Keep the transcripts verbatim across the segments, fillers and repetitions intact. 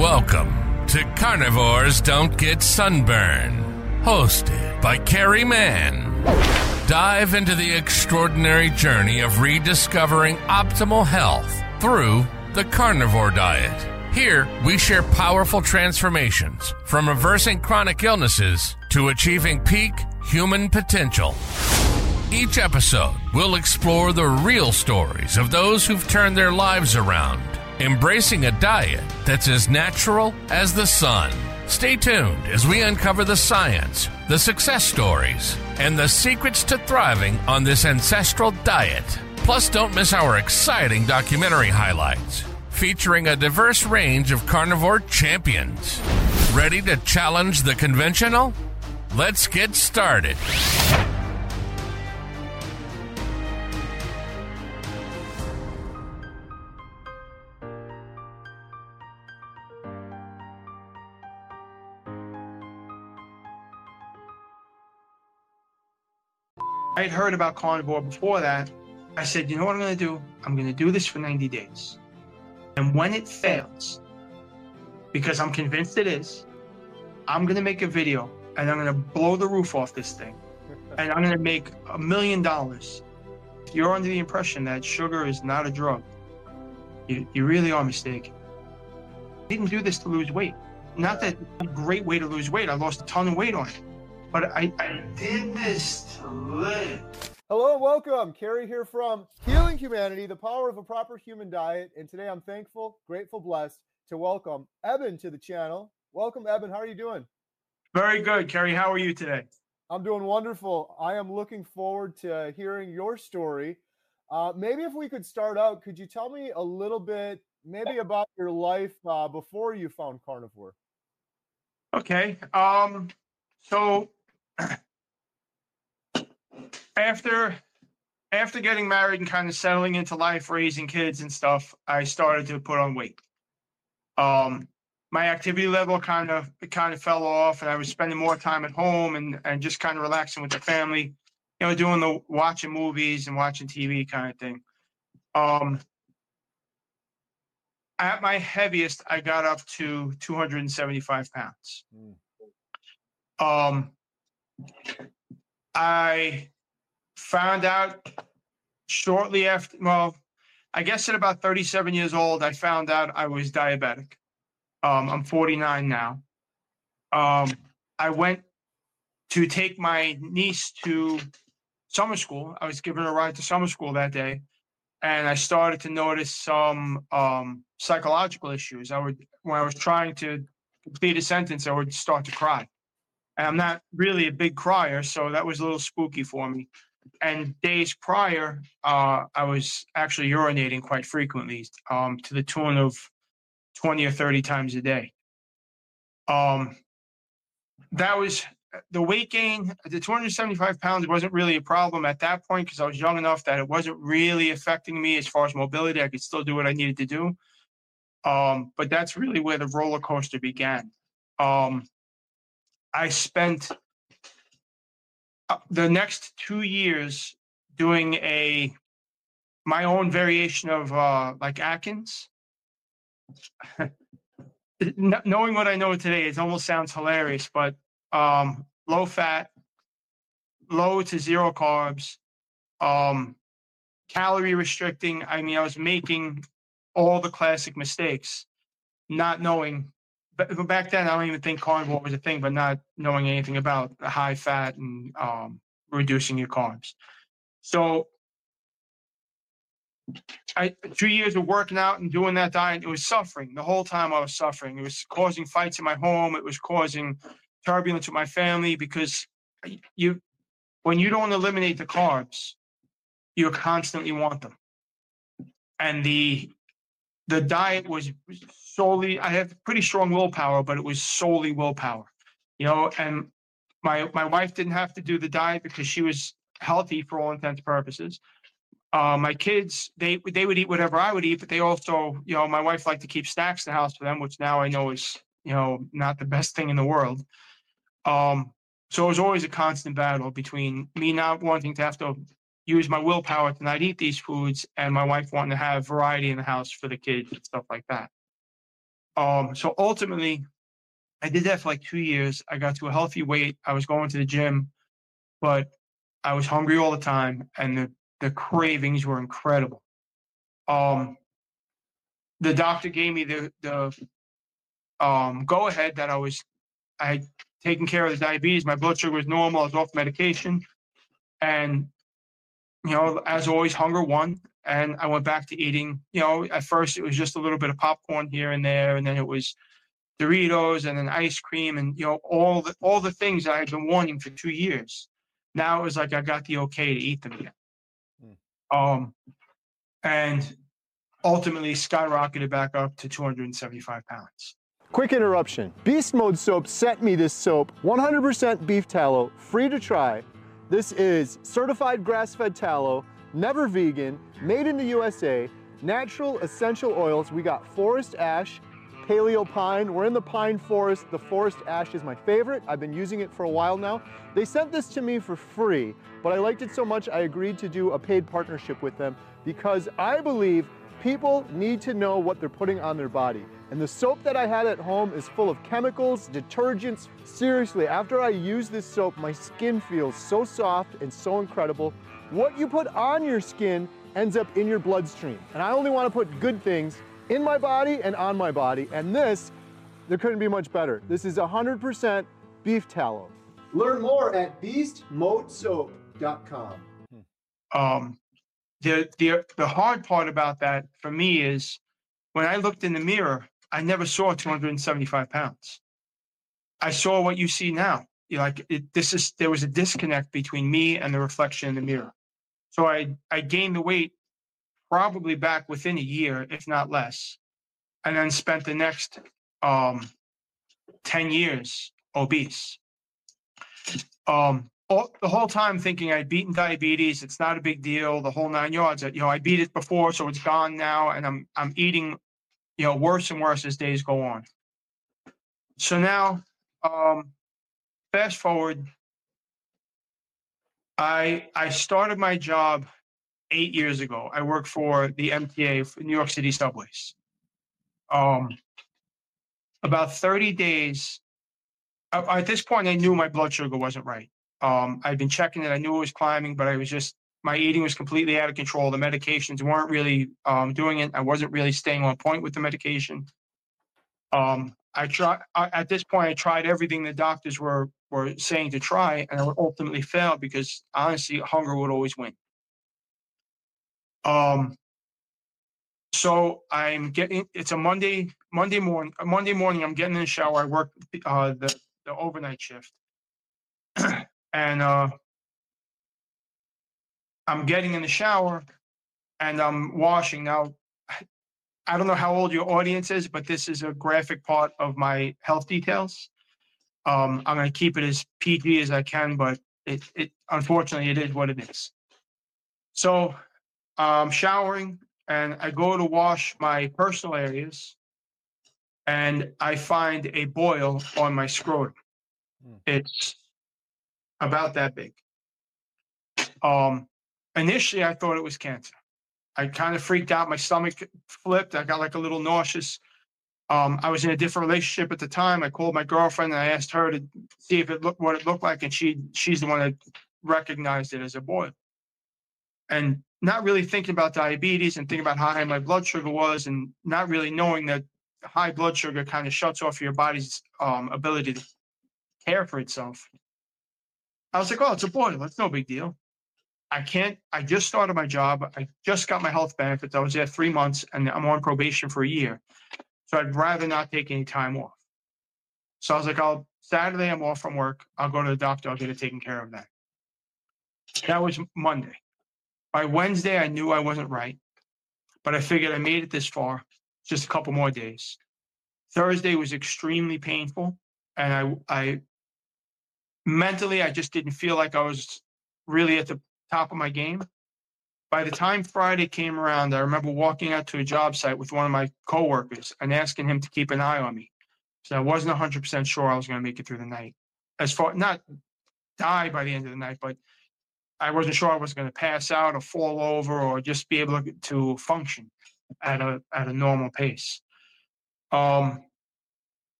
Welcome to Carnivores Don't Get Sunburned, hosted by Carrie Mann. Dive into the extraordinary journey of rediscovering optimal health through the carnivore diet. Here, we share powerful transformations from reversing chronic illnesses to achieving peak human potential. Each episode will explore the real stories of those who've turned their lives around, embracing a diet that's as natural as the sun. Stay tuned as we uncover the science, the success stories, and the secrets to thriving on this ancestral diet. Plus, don't miss our exciting documentary highlights, featuring a diverse range of carnivore champions. Ready to challenge the conventional? Let's get started. I had heard about carnivore before that. I said, you know what I'm going to do? I'm going to do this for ninety days. And when it fails, because I'm convinced it is, I'm going to make a video and I'm going to blow the roof off this thing. And I'm going to make a million dollars. If you're under the impression that sugar is not a drug, you, you really are mistaken. I didn't do this to lose weight. Not that it's a great way to lose weight. I lost a ton of weight on it. But I, I did this to live. Hello and welcome. Carrie here from Healing Humanity, the power of a proper human diet. And today I'm thankful, grateful, blessed to welcome Eben to the channel. Welcome, Eben. How are you doing? Very good, Carrie. How are you today? I'm doing wonderful. I am looking forward to hearing your story. Uh, maybe if we could start out, could you tell me a little bit, maybe about your life uh, before you found carnivore? Okay. Um. So. After after getting married and kind of settling into life, raising kids and stuff, I started to put on weight. Um, my activity level kind of kind of fell off, and I was spending more time at home and, and just kind of relaxing with the family, you know, doing the watching movies and watching T V kind of thing. Um, at my heaviest, I got up to two hundred seventy-five pounds. Mm. Um, I found out shortly after, well, I guess at about thirty-seven years old, I found out I was diabetic. Um, I'm forty-nine now. Um, I went to take my niece to summer school. I was given a ride to summer school that day, and I started to notice some um, psychological issues. I would, when I was trying to complete a sentence, I would start to cry. And I'm not really a big crier, so that was a little spooky for me. And days prior, uh, I was actually urinating quite frequently, um, to the tune of twenty or thirty times a day. Um, that was the weight gain. The two hundred seventy-five pounds wasn't really a problem at that point because I was young enough that it wasn't really affecting me as far as mobility. I could still do what I needed to do. Um, but that's really where the roller coaster began. Um, I spent the next two years doing a my own variation of uh, like Atkins. Knowing what I know today, it almost sounds hilarious, but um, low fat, low to zero carbs, um, calorie restricting. I mean, I was making all the classic mistakes, not knowing. But back then, I don't even think carnivore was a thing, but not knowing anything about the high fat and um, reducing your carbs. So I, two years of working out and doing that diet, it was suffering. The whole time I was suffering. It was causing fights in my home. It was causing turbulence with my family because you, when you don't eliminate the carbs, you constantly want them. And the the diet was solely, I have pretty strong willpower, but it was solely willpower, you know, and my, my wife didn't have to do the diet because she was healthy for all intents and purposes. Uh, my kids, they, they would eat whatever I would eat, but they also, you know, my wife liked to keep snacks in the house for them, which now I know is, you know, not the best thing in the world. Um, so it was always a constant battle between me not wanting to have to use my willpower to not eat these foods and my wife wanting to have variety in the house for the kids and stuff like that. Um, so ultimately, I did that for like two years. I got to a healthy weight. I was going to the gym, but I was hungry all the time, and the, the cravings were incredible. Um, the doctor gave me the the um, go ahead that I was I had taken care of the diabetes. My blood sugar was normal. I was off medication, and you know, as always, hunger won. And I went back to eating. You know, at first it was just a little bit of popcorn here and there, and then it was Doritos and then ice cream, and you know, all the all the things that I had been wanting for two years. Now it was like I got the okay to eat them again. Mm. Um, and ultimately skyrocketed back up to two hundred seventy-five pounds. Quick interruption. Beast Mode Soap sent me this soap, one hundred percent beef tallow, free to try. This is certified grass-fed tallow, never vegan, made in the U S A, natural essential oils. We got forest ash, paleo pine. We're in the pine forest. The forest ash is my favorite. I've been using it for a while now. They sent this to me for free, but I liked it so much I agreed to do a paid partnership with them because I believe people need to know what they're putting on their body. And the soap that I had at home is full of chemicals, detergents. Seriously, after I use this soap, my skin feels so soft and so incredible. What you put on your skin ends up in your bloodstream. And I only want to put good things in my body and on my body. And this, there couldn't be much better. This is one hundred percent beef tallow. Learn more at beast mode soap dot com. Um, the, the, the hard part about that for me is when I looked in the mirror, I never saw two hundred seventy-five pounds. I saw what you see now. You know, like it, this is, there was a disconnect between me and the reflection in the mirror. So I, I gained the weight probably back within a year, if not less, and then spent the next um, ten years obese. Um, all, the whole time thinking I'd beaten diabetes, it's not a big deal, the whole nine yards. You know, I beat it before, so it's gone now, and I'm I'm eating, you know, worse and worse as days go on. So now, um, fast forward, I I started my job eight years ago. I work for the M T A, for New York City Subways. Um, about thirty days, uh, at this point, I knew my blood sugar wasn't right. Um, I'd been checking it. I knew it was climbing, but I was just, my eating was completely out of control. The medications weren't really um, doing it. I wasn't really staying on point with the medication. Um, I try, at this point, I tried everything the doctors were, were saying to try, and I would ultimately fail because honestly, hunger would always win. Um, so I'm getting, it's a Monday, Monday morning, Monday morning, I'm getting in the shower. I work uh, the, the overnight shift. and uh, I'm getting in the shower and I'm washing. Now, I don't know how old your audience is, but this is a graphic part of my health details. Um, I'm going to keep it as P G as I can, but it, it unfortunately, it is what it is. So I'm showering and I go to wash my personal areas and I find a boil on my scrotum. Hmm. It's about that big. Um, initially, I thought it was cancer. I kind of freaked out. My stomach flipped. I got like a little nauseous. Um, I was in a different relationship at the time. I called my girlfriend and I asked her to see if it looked what it looked like, and she she's the one that recognized it as a boil. And not really thinking about diabetes and thinking about how high my blood sugar was, and not really knowing that high blood sugar kind of shuts off your body's um, ability to care for itself. I was like, oh, it's a boil. That's no big deal. I can't, I just started my job. I just got my health benefits. I was there three months and I'm on probation for a year. So I'd rather not take any time off. So I was like, I'll, Saturday I'm off from work. I'll go to the doctor. I'll get it taken care of then. That was Monday. By Wednesday, I knew I wasn't right, but I figured I made it this far, just a couple more days. Thursday was extremely painful. And I, I mentally, I just didn't feel like I was really at the top of my game. By the time Friday came around, I remember walking out to a job site with one of my coworkers and asking him to keep an eye on me. So I wasn't one hundred percent sure I was going to make it through the night. As far, not die by the end of the night, but I wasn't sure I was going to pass out or fall over or just be able to function at a at a normal pace. Um,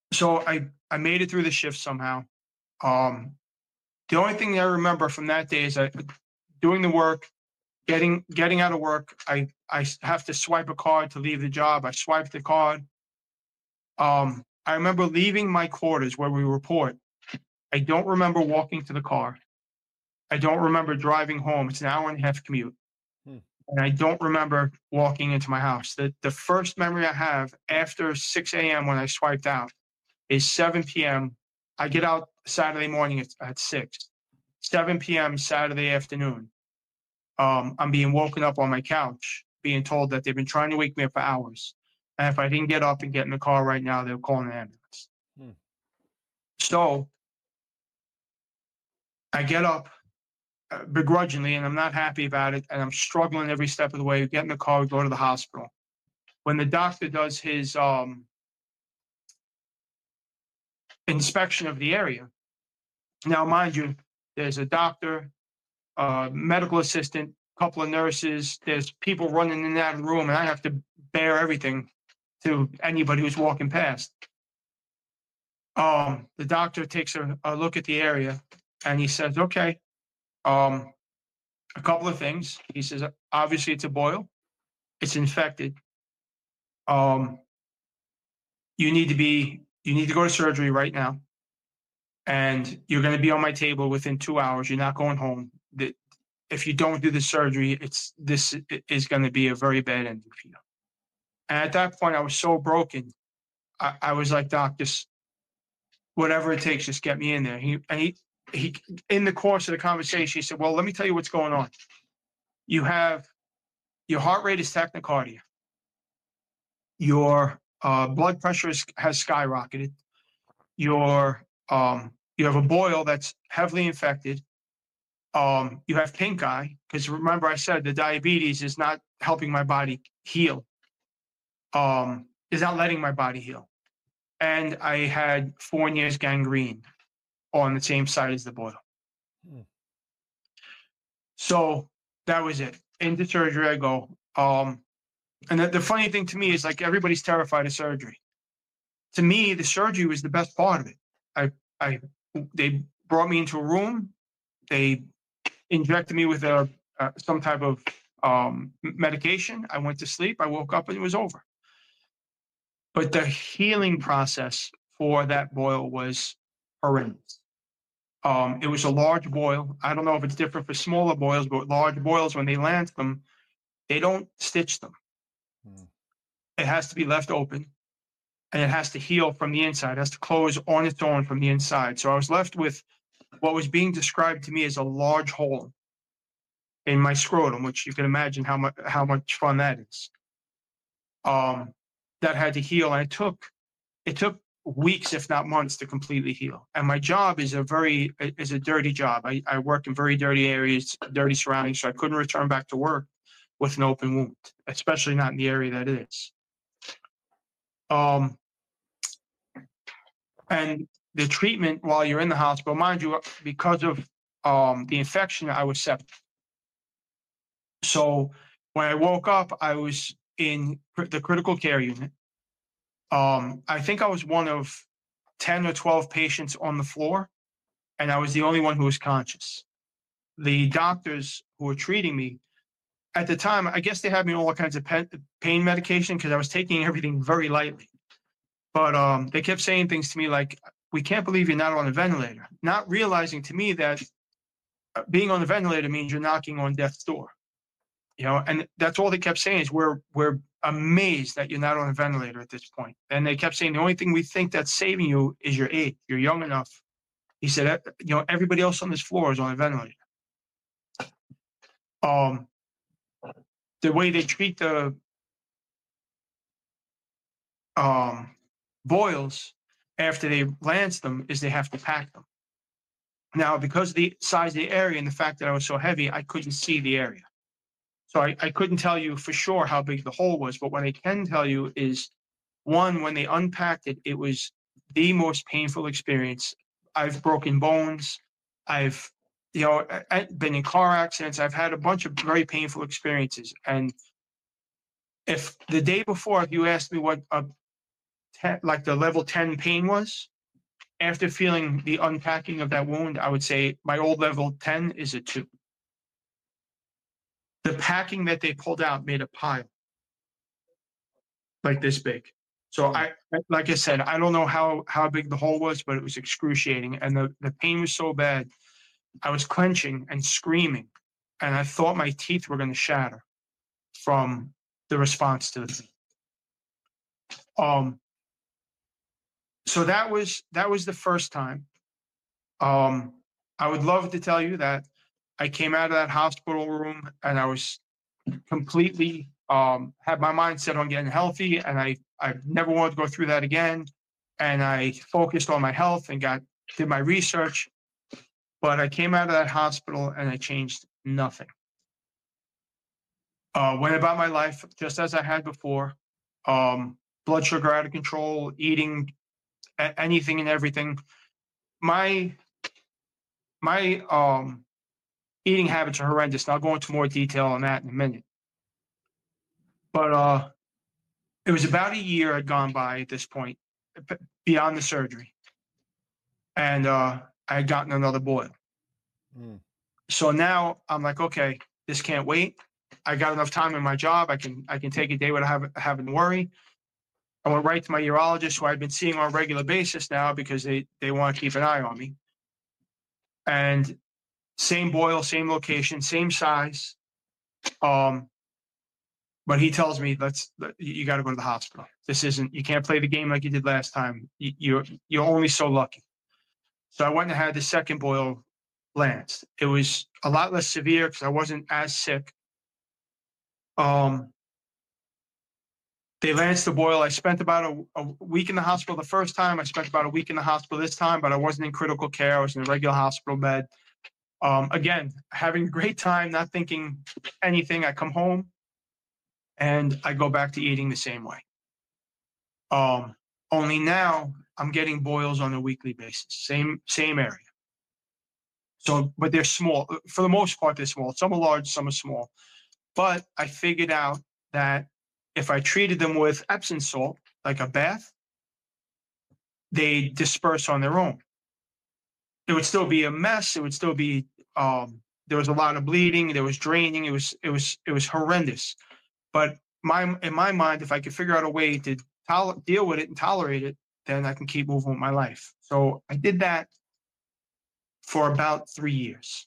So I, I made it through the shift somehow. Um, the only thing I remember from that day is I, doing the work, getting getting out of work. I, I have to swipe a card to leave the job. I swiped the card. Um, I remember leaving my quarters where we report. I don't remember walking to the car. I don't remember driving home. It's an hour and a half commute. Hmm. And I don't remember walking into my house. The, the first memory I have after six a.m. when I swiped out is seven p.m. I get out Saturday morning at, at six. seven p.m. Saturday afternoon. Um, I'm being woken up on my couch, being told that they've been trying to wake me up for hours. And if I didn't get up and get in the car right now, they'll call an ambulance. Hmm. So I get up uh, begrudgingly, and I'm not happy about it. And I'm struggling every step of the way. We get in the car, we go to the hospital. When the doctor does his um, inspection of the area, now, mind you, there's a doctor, uh, medical assistant, couple of nurses, there's people running in and out of the room, and I have to bear everything to anybody who's walking past. Um, the doctor takes a, a look at the area, and he says, okay, um, a couple of things. He says, obviously it's a boil. It's infected. Um, you need to be, you need to go to surgery right now. And you're going to be on my table within two hours. You're not going home. The, if you don't do the surgery, it's this is going to be a very bad ending for you. And at that point, I was so broken. I, I was like, Doc, just whatever it takes, just get me in there. He and he he in the course of the conversation, he said, well, let me tell you what's going on. You have your heart rate is tachycardia. Your uh, blood pressure is, has skyrocketed. Your um, you have a boil that's heavily infected. Um, you have pink eye, because remember I said the diabetes is not helping my body heal. Um, is not letting my body heal. And I had Fournier's gangrene on the same side as the boil. Hmm. So that was it. Into surgery I go. Um, and the, the funny thing to me is, like, everybody's terrified of surgery. To me, the surgery was the best part of it. I, I, they brought me into a room. They injected me with a, uh, some type of um, medication. I went to sleep. I woke up and it was over. But the healing process for that boil was horrendous. Um, it was a large boil. I don't know if it's different for smaller boils, but large boils, when they land them, they don't stitch them. Hmm. It has to be left open, and it has to heal from the inside. It has to close on its own from the inside. So I was left with what was being described to me as a large hole in my scrotum, which you can imagine how much how much fun that is. Um, that had to heal, and it took it took weeks, if not months, to completely heal. And my job is a very is a dirty job. I, I work in very dirty areas, dirty surroundings, so I couldn't return back to work with an open wound, especially not in the area that it is. Um, and the treatment while you're in the hospital, mind you, because of um, the infection, I was septic. So when I woke up, I was in the critical care unit. Um, I think I was one of ten or twelve patients on the floor, and I was the only one who was conscious. The doctors who were treating me at the time, I guess they had me on all kinds of pain medication because I was taking everything very lightly. But um, they kept saying things to me like, we can't believe you're not on a ventilator, not realizing to me that being on the ventilator means you're knocking on death's door. You know, and that's all they kept saying is we're we're amazed that you're not on a ventilator at this point. And they kept saying the only thing we think that's saving you is your age. You're young enough. He said, you know, everybody else on this floor is on a ventilator. Um, the way they treat the um, boils after they lance them is they have to pack them. Now, because of the size of the area and the fact that I was so heavy, I couldn't see the area. So I, I couldn't tell you for sure how big the hole was, but what I can tell you is, one, when they unpacked it, it was the most painful experience. I've broken bones. I've, you know, been in car accidents. I've had a bunch of very painful experiences. And if the day before, if you asked me what a ten, like the level ten pain was. After feeling the unpacking of that wound, I would say my old level ten is a two. The packing that they pulled out made a pile like this big. So I, like I said, I don't know how, how big the hole was, but it was excruciating. And the, the pain was so bad. I was clenching and screaming, and I thought my teeth were going to shatter from the response to the thing. Um, so that was, that was the first time. Um, I would love to tell you that I came out of that hospital room and I was completely, um, had my mind set on getting healthy, and I, I never wanted to go through that again. And I focused on my health and got, did my research, but I came out of that hospital and I changed nothing. Uh, went about my life just as I had before. Um, blood sugar out of control, eating a- anything and everything. My, my, um, eating habits are horrendous, and I'll go into more detail on that in a minute. But uh, it was about a year had gone by at this point, beyond the surgery, and uh, I had gotten another boil. Mm. So now I'm like, okay, this can't wait. I got enough time in my job. I can I can take a day without having, having to worry. I went right to my urologist, who I've been seeing on a regular basis now because they, they want to keep an eye on me. And same boil, same location, same size. Um, but he tells me, let's, you got to go to the hospital. This isn't, you can't play the game like you did last time. You, you're, you're only so lucky. So I went and had the second boil lanced. It was a lot less severe because I wasn't as sick. Um, they lanced the boil. I spent about a, a week in the hospital the first time. I spent about a week in the hospital this time, but I wasn't in critical care. I was in a regular hospital bed. Um, again, having a great time, not thinking anything. I come home and I go back to eating the same way. Um, only now I'm getting boils on a weekly basis, same, same area. So, but they're small. For the most part, they're small. Some are large, some are small. But I figured out that if I treated them with Epsom salt, like a bath, they disperse on their own. It would still be a mess. It would still be, um, there was a lot of bleeding. There was draining. It was, it was, it was horrendous. But my, in my mind, if I could figure out a way to tol- deal with it and tolerate it, then I can keep moving with my life. So I did that for about three years.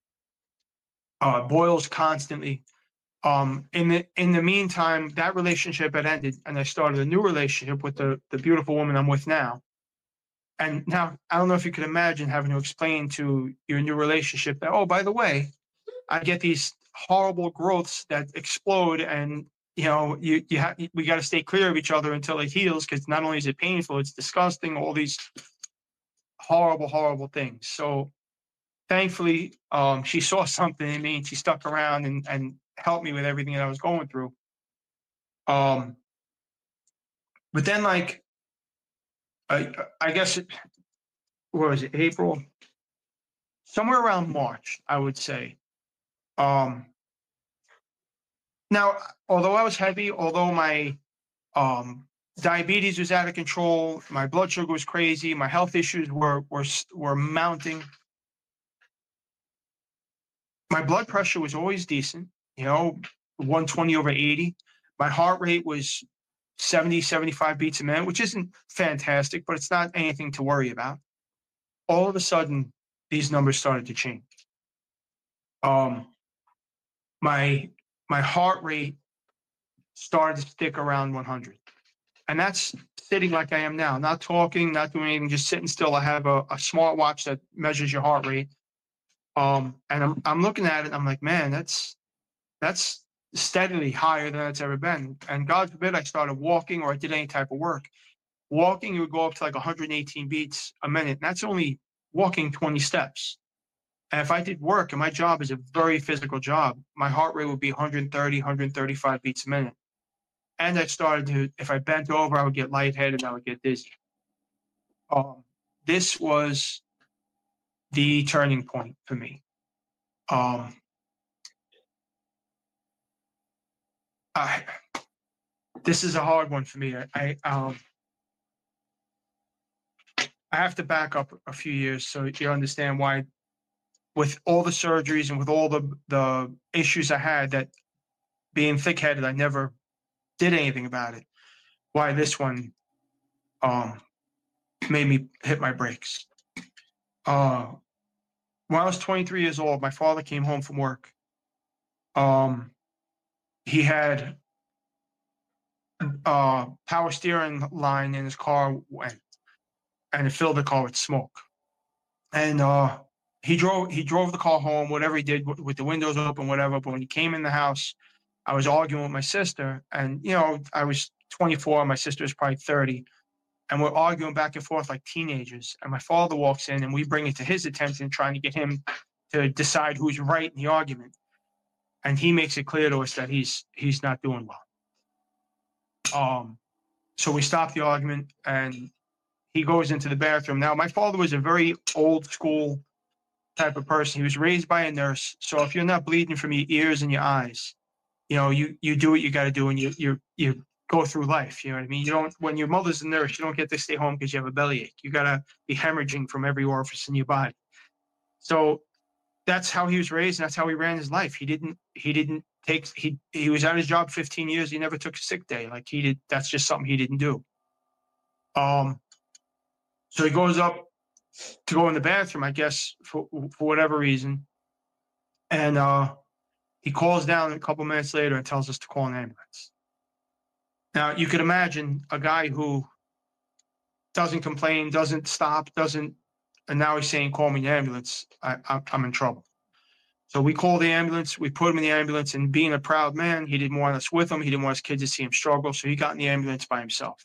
Uh, boils constantly. Um, in the in the meantime, that relationship had ended, and I started a new relationship with the the beautiful woman I'm with now. And now I don't know if you could imagine having to explain to your new relationship that, oh, by the way, I get these horrible growths that explode, and you know, you you have we got to stay clear of each other until it heals, because not only is it painful, it's disgusting. All these horrible, horrible things. So thankfully, um, she saw something in me, and she stuck around and and helped me with everything that I was going through. Um, but then, like, I I guess it, what was it, April? Somewhere around March, I would say. Um, now, although I was heavy, although my um, diabetes was out of control, my blood sugar was crazy, my health issues were were were mounting. My blood pressure was always decent, you know, one twenty over eighty. My heart rate was seventy, seventy-five beats a minute, which isn't fantastic, but it's not anything to worry about. All of a sudden, these numbers started to change. Um, my my heart rate started to stick around one hundred. And that's sitting like I am now, not talking, not doing anything, just sitting still. I have a, a smartwatch that measures your heart rate. Um, and I'm I'm looking at it, I'm like, man, that's that's steadily higher than it's ever been. And God forbid I started walking or I did any type of work. Walking, it would go up to like one hundred eighteen beats a minute. And that's only walking twenty steps. And if I did work, and my job is a very physical job, my heart rate would be one thirty, one thirty-five beats a minute. And I started to, if I bent over, I would get lightheaded and I would get dizzy. Um, this was the turning point for me. Um, I, this is a hard one for me. I, I um, I have to back up a few years so you understand why, with all the surgeries and with all the the issues I had, that being thick-headed, I never did anything about it. Why this one um, made me hit my brakes. Uh, when I was twenty-three years old, my father came home from work. Um, he had uh, power steering line in his car went, and it filled the car with smoke. And uh, he drove he drove the car home, whatever he did with the windows open, whatever. But when he came in the house, I was arguing with my sister, and you know, I was twenty-four, my sister was probably thirty, and we're arguing back and forth like teenagers. And my father walks in, and we bring it to his attention, trying to get him to decide who's right in the argument. And he makes it clear to us that he's he's not doing well. Um, so we stop the argument, and he goes into the bathroom. Now, my father was a very old school type of person. He was raised by a nurse. So if you're not bleeding from your ears and your eyes, you know, you you do what you got to do, and you you you go through life. You know what I mean? You don't. When your mother's a nurse, you don't get to stay home because you have a bellyache. You got to be hemorrhaging from every orifice in your body. So that's how he was raised, and that's how he ran his life. He didn't. He didn't take. He he was at his job fifteen years. He never took a sick day. Like he did. That's just something he didn't do. Um. So he goes up to go in the bathroom, I guess, for for whatever reason, and uh, he calls down a couple minutes later and tells us to call an ambulance. Now, you could imagine a guy who doesn't complain, doesn't stop, doesn't, and now he's saying, call me an ambulance. I, I, I'm in trouble. So we called the ambulance. We put him in the ambulance, and being a proud man, he didn't want us with him. He didn't want his kids to see him struggle, so he got in the ambulance by himself.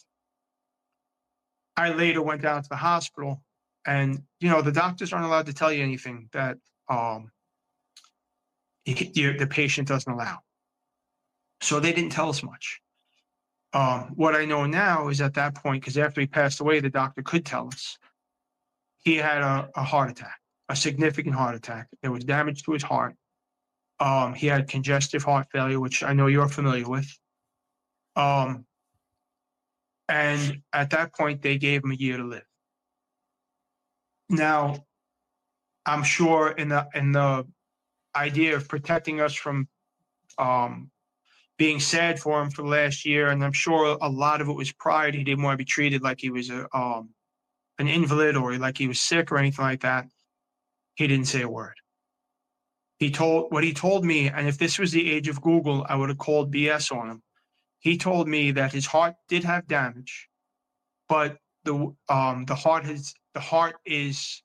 I later went down to the hospital, and, you know, the doctors aren't allowed to tell you anything that um, you, the patient doesn't allow. So they didn't tell us much. Um, what I know now is at that point, because after he passed away, the doctor could tell us, he had a, a heart attack, a significant heart attack. There was damage to his heart. Um, he had congestive heart failure, which I know you're familiar with. Um, and at that point, they gave him a year to live. Now, I'm sure in the in the idea of protecting us from um, being sad for him for the last year, and I'm sure a lot of it was pride. He didn't want to be treated like he was a um, an invalid or like he was sick or anything like that. He didn't say a word. He told what he told me, and if this was the age of Google, I would have called B S on him. He told me that his heart did have damage, but the um, the heart has the heart is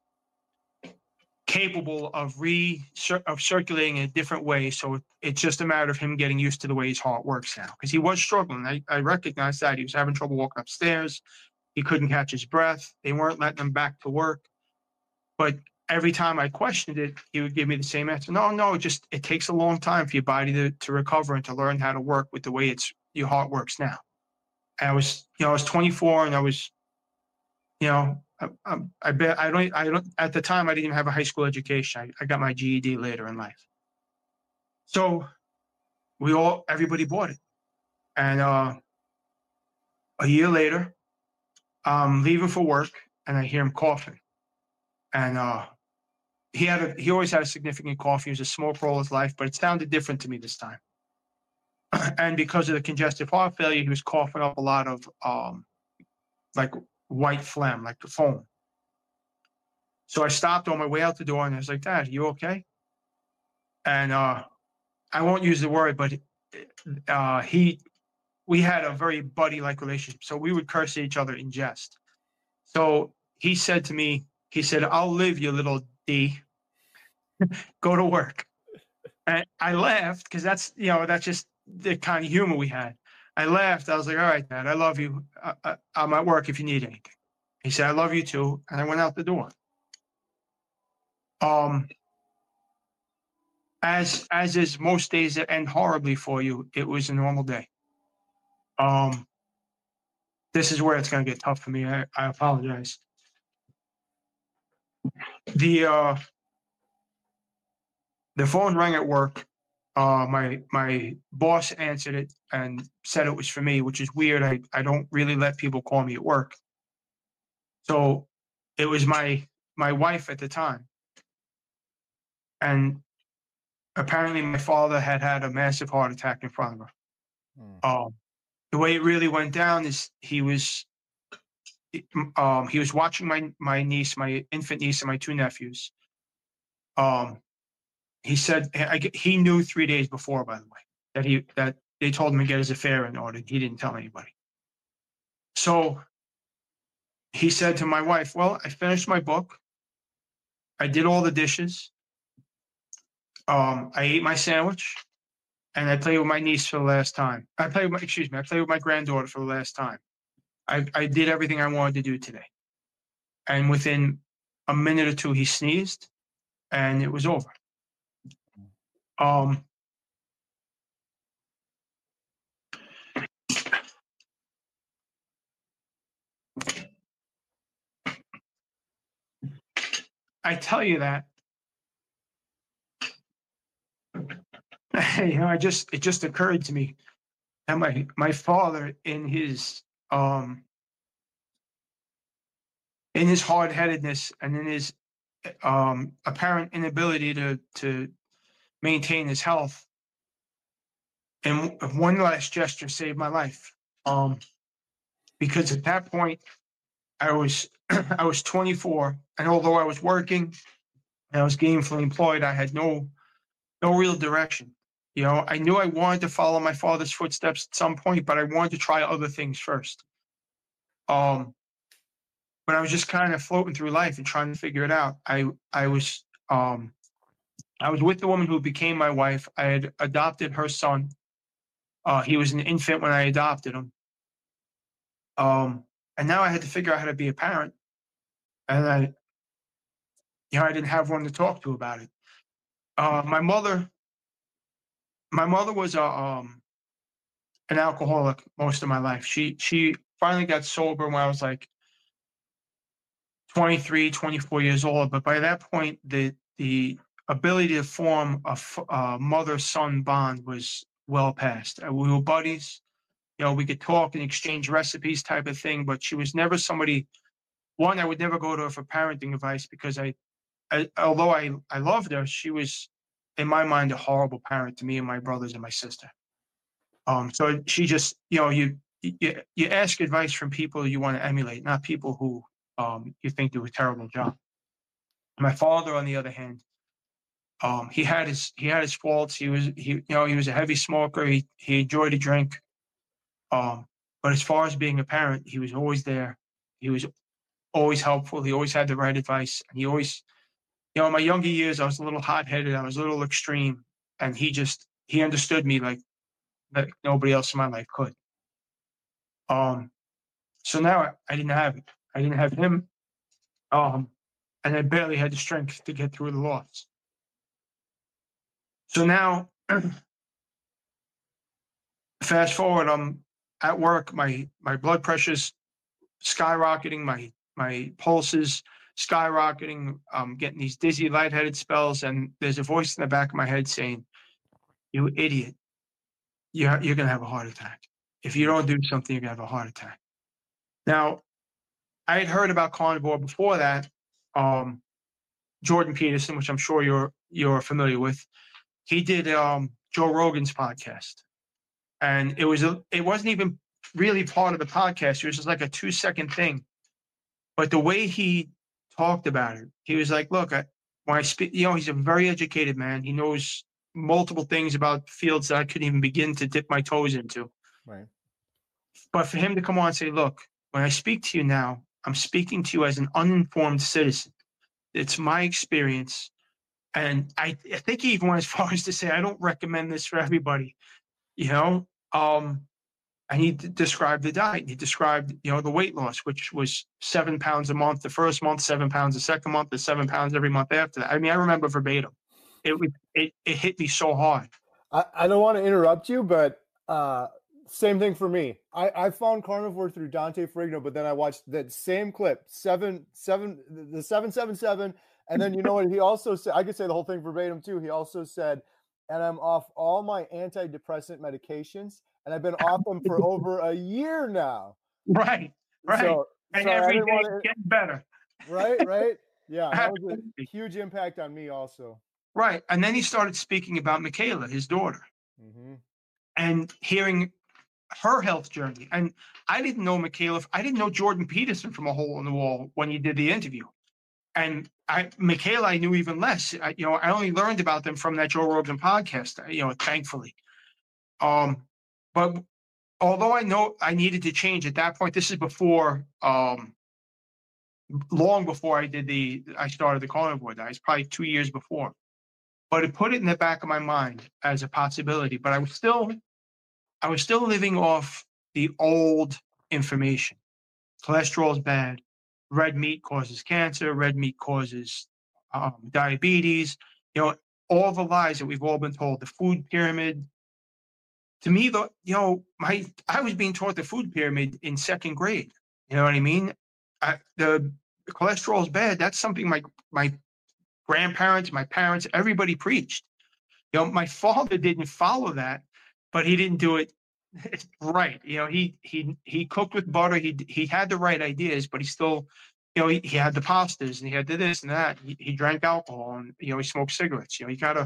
capable of re of circulating in a different way. So it's just a matter of him getting used to the way his heart works now, because he was struggling. I, I recognized that he was having trouble walking upstairs. He couldn't catch his breath. They weren't letting him back to work. But every time I questioned it, he would give me the same answer. No, no, it just it takes a long time for your body to, to recover and to learn how to work with the way it's your heart works now. And I was, you know, I was twenty-four, and I was, you know, I, I, I bet I don't, I don't, at the time, I didn't even have a high school education. I, I got my G E D later in life. So we all, everybody bought it. And uh, a year later, I'm leaving for work, and I hear him coughing. And uh, he had a, he always had a significant cough. He was a smoker all his life, but it sounded different to me this time. And because of the congestive heart failure, he was coughing up a lot of um, like white phlegm, like the foam. So I stopped on my way out the door, and I was like, Dad, you okay? And uh, I won't use the word, but uh, he, we had a very buddy-like relationship. So we would curse at each other in jest. So he said to me, he said, I'll live, you little D. Go to work. And I laughed, because that's, you know, that's just the kind of humor we had. I laughed. I was like, all right, Dad, I love you. I, I, I'm at work if you need anything. He said, I love you too. And I went out the door. Um, as, as is most days that end horribly for you, it was a normal day. Um, this is where it's going to get tough for me. I, I apologize. The, uh, the phone rang at work. Uh, my my boss answered it and said it was for me, which is weird. I, I don't really let people call me at work. So it was my my wife at the time, and apparently my father had had a massive heart attack in front of her. Hmm. Um, the way it really went down is he was um, he was watching my my niece, my infant niece, and my two nephews. Um, he said I, he knew three days before, by the way, that he that they told him to get his affair in order. He didn't tell anybody. So he said to my wife, "Well, I finished my book. I did all the dishes. Um, I ate my sandwich, and I played with my niece for the last time. I played with my, excuse me, I played with my granddaughter for the last time. I, I did everything I wanted to do today." And within a minute or two, he sneezed, and it was over. Um, I tell you that, you know, I just it just occurred to me that my my father, in his um in his hard-headedness and in his um apparent inability to to maintain his health, and one last gesture saved my life. Um, because at that point, I was I was twenty-four, and although I was working and I was gainfully employed, I had no no real direction. You know, I knew I wanted to follow my father's footsteps at some point, but I wanted to try other things first. Um, but I was just kind of floating through life and trying to figure it out. I I was um, I was with the woman who became my wife. I had adopted her son. Uh, he was an infant when I adopted him. Um, and now I had to figure out how to be a parent. And I, you know, I didn't have one to talk to about it. Uh, my mother, my mother was a, um, an alcoholic most of my life. She, she finally got sober when I was like twenty-three, twenty-four years old. But by that point, the, the ability to form a, a mother-son bond was well past. Uh, we were buddies. You know, we could talk and exchange recipes type of thing, but she was never somebody, one, I would never go to her for parenting advice because I, I although I, I loved her, she was, in my mind, a horrible parent to me and my brothers and my sister. Um, so she just, you know, you, you, you ask advice from people you want to emulate, not people who um, you think do a terrible job. My father, on the other hand, um, he had his, he had his faults. He was, he, you know, he was a heavy smoker. He, he enjoyed a drink. Um, but as far as being a parent, he was always there. He was always helpful. He always had the right advice. And he always, you know, in my younger years, I was a little hot-headed. I was a little extreme. And he just, he understood me like, like nobody else in my life could. Um, so now I, I didn't have it. I didn't have him. Um, and I barely had the strength to get through the loss. So now, fast forward, I'm at work. My my blood pressure's skyrocketing. My my pulses skyrocketing. I'm getting these dizzy, lightheaded spells, and there's a voice in the back of my head saying, "You idiot! You're you're gonna have a heart attack. If you don't do something, you're gonna have a heart attack." Now, I had heard about carnivore before that. Um, Jordan Peterson, which I'm sure you're you're familiar with, he did um, Joe Rogan's podcast, and it was a, it wasn't even really part of the podcast. It was just like a two second thing. But the way he talked about it, he was like, look, I, when I speak, you know, he's a very educated man. He knows multiple things about fields that I couldn't even begin to dip my toes into. Right. But for him to come on and say, look, when I speak to you now, I'm speaking to you as an uninformed citizen. It's my experience. And I, I think he even went as far as to say, I don't recommend this for everybody, you know? Um, and he d- described the diet. He described, you know, the weight loss, which was seven pounds a month the first month, seven pounds the second month, the seven pounds every month after that. I mean, I remember verbatim. It would it, it hit me so hard. I, I don't want to interrupt you, but uh, same thing for me. I, I found carnivore through Dante Ferrigno, but then I watched that same clip, seven, seven, the seven, seven, seven. And then, you know what, he also said, I could say the whole thing verbatim too. He also said, and I'm off all my antidepressant medications, and I've been off them for over a year now. Right, right. So, and sorry, every day wanna, getting better. Right, right. Yeah, that was a huge impact on me also. Right. And then he started speaking about Michaela, his daughter, Mm-hmm. and hearing her health journey. And I didn't know Michaela. I didn't know Jordan Peterson from A Hole in the Wall when he did the interview. And I, Michaela, I knew even less. I, you know, I only learned about them from that Joe Rogan podcast, you know, thankfully. Um, but although I know I needed to change at that point, this is before, um, long before I did the, I started the carnivore diet. It's probably two years before. But it put it in the back of my mind as a possibility. But I was still, I was still living off the old information. Cholesterol is bad. Red meat causes cancer. Red meat causes um, diabetes. You know, all the lies that we've all been told. The food pyramid. To me, the you know, my I was being taught the food pyramid in second grade. You know what I mean? I, the, the cholesterol is bad. That's something my my grandparents, my parents, everybody preached. You know, my father didn't follow that, but he didn't do it right. You know, he he he cooked with butter. He he had the right ideas, but he still, you know, he, he had the pastas and he had the this and that. He, he drank alcohol and you know he smoked cigarettes. You know, you gotta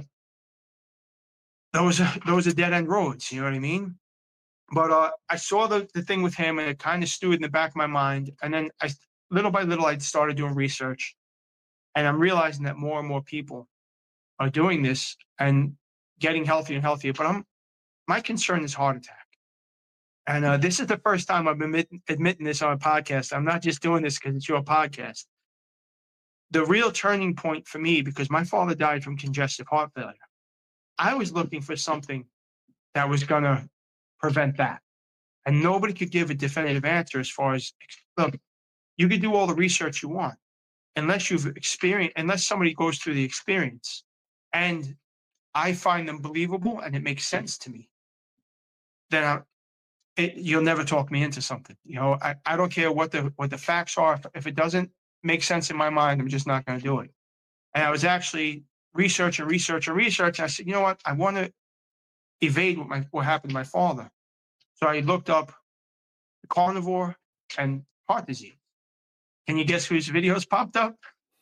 those are those are dead end roads. You know what I mean? But uh, I saw the the thing with him and it kind of stewed in the back of my mind. And then I little by little I started doing research, and I'm realizing that more and more people are doing this and getting healthier and healthier. But I'm my concern is heart attack. And uh, this is the first time I'm admit, admitting this on a podcast. I'm not just doing this because it's your podcast. The real turning point for me, because my father died from congestive heart failure, I was looking for something that was going to prevent that. And nobody could give a definitive answer as far as, look, you could do all the research you want. Unless you've experienced, unless somebody goes through the experience and I find them believable and it makes sense to me, then I, It, you'll never talk me into something. You know, I, I don't care what the what the facts are. If, if it doesn't make sense in my mind, I'm just not going to do it. And I was actually researching, researching, researching. I said, you know what? I want to evade what my what happened to my father. So I looked up carnivore and heart disease. Can you guess whose videos popped up?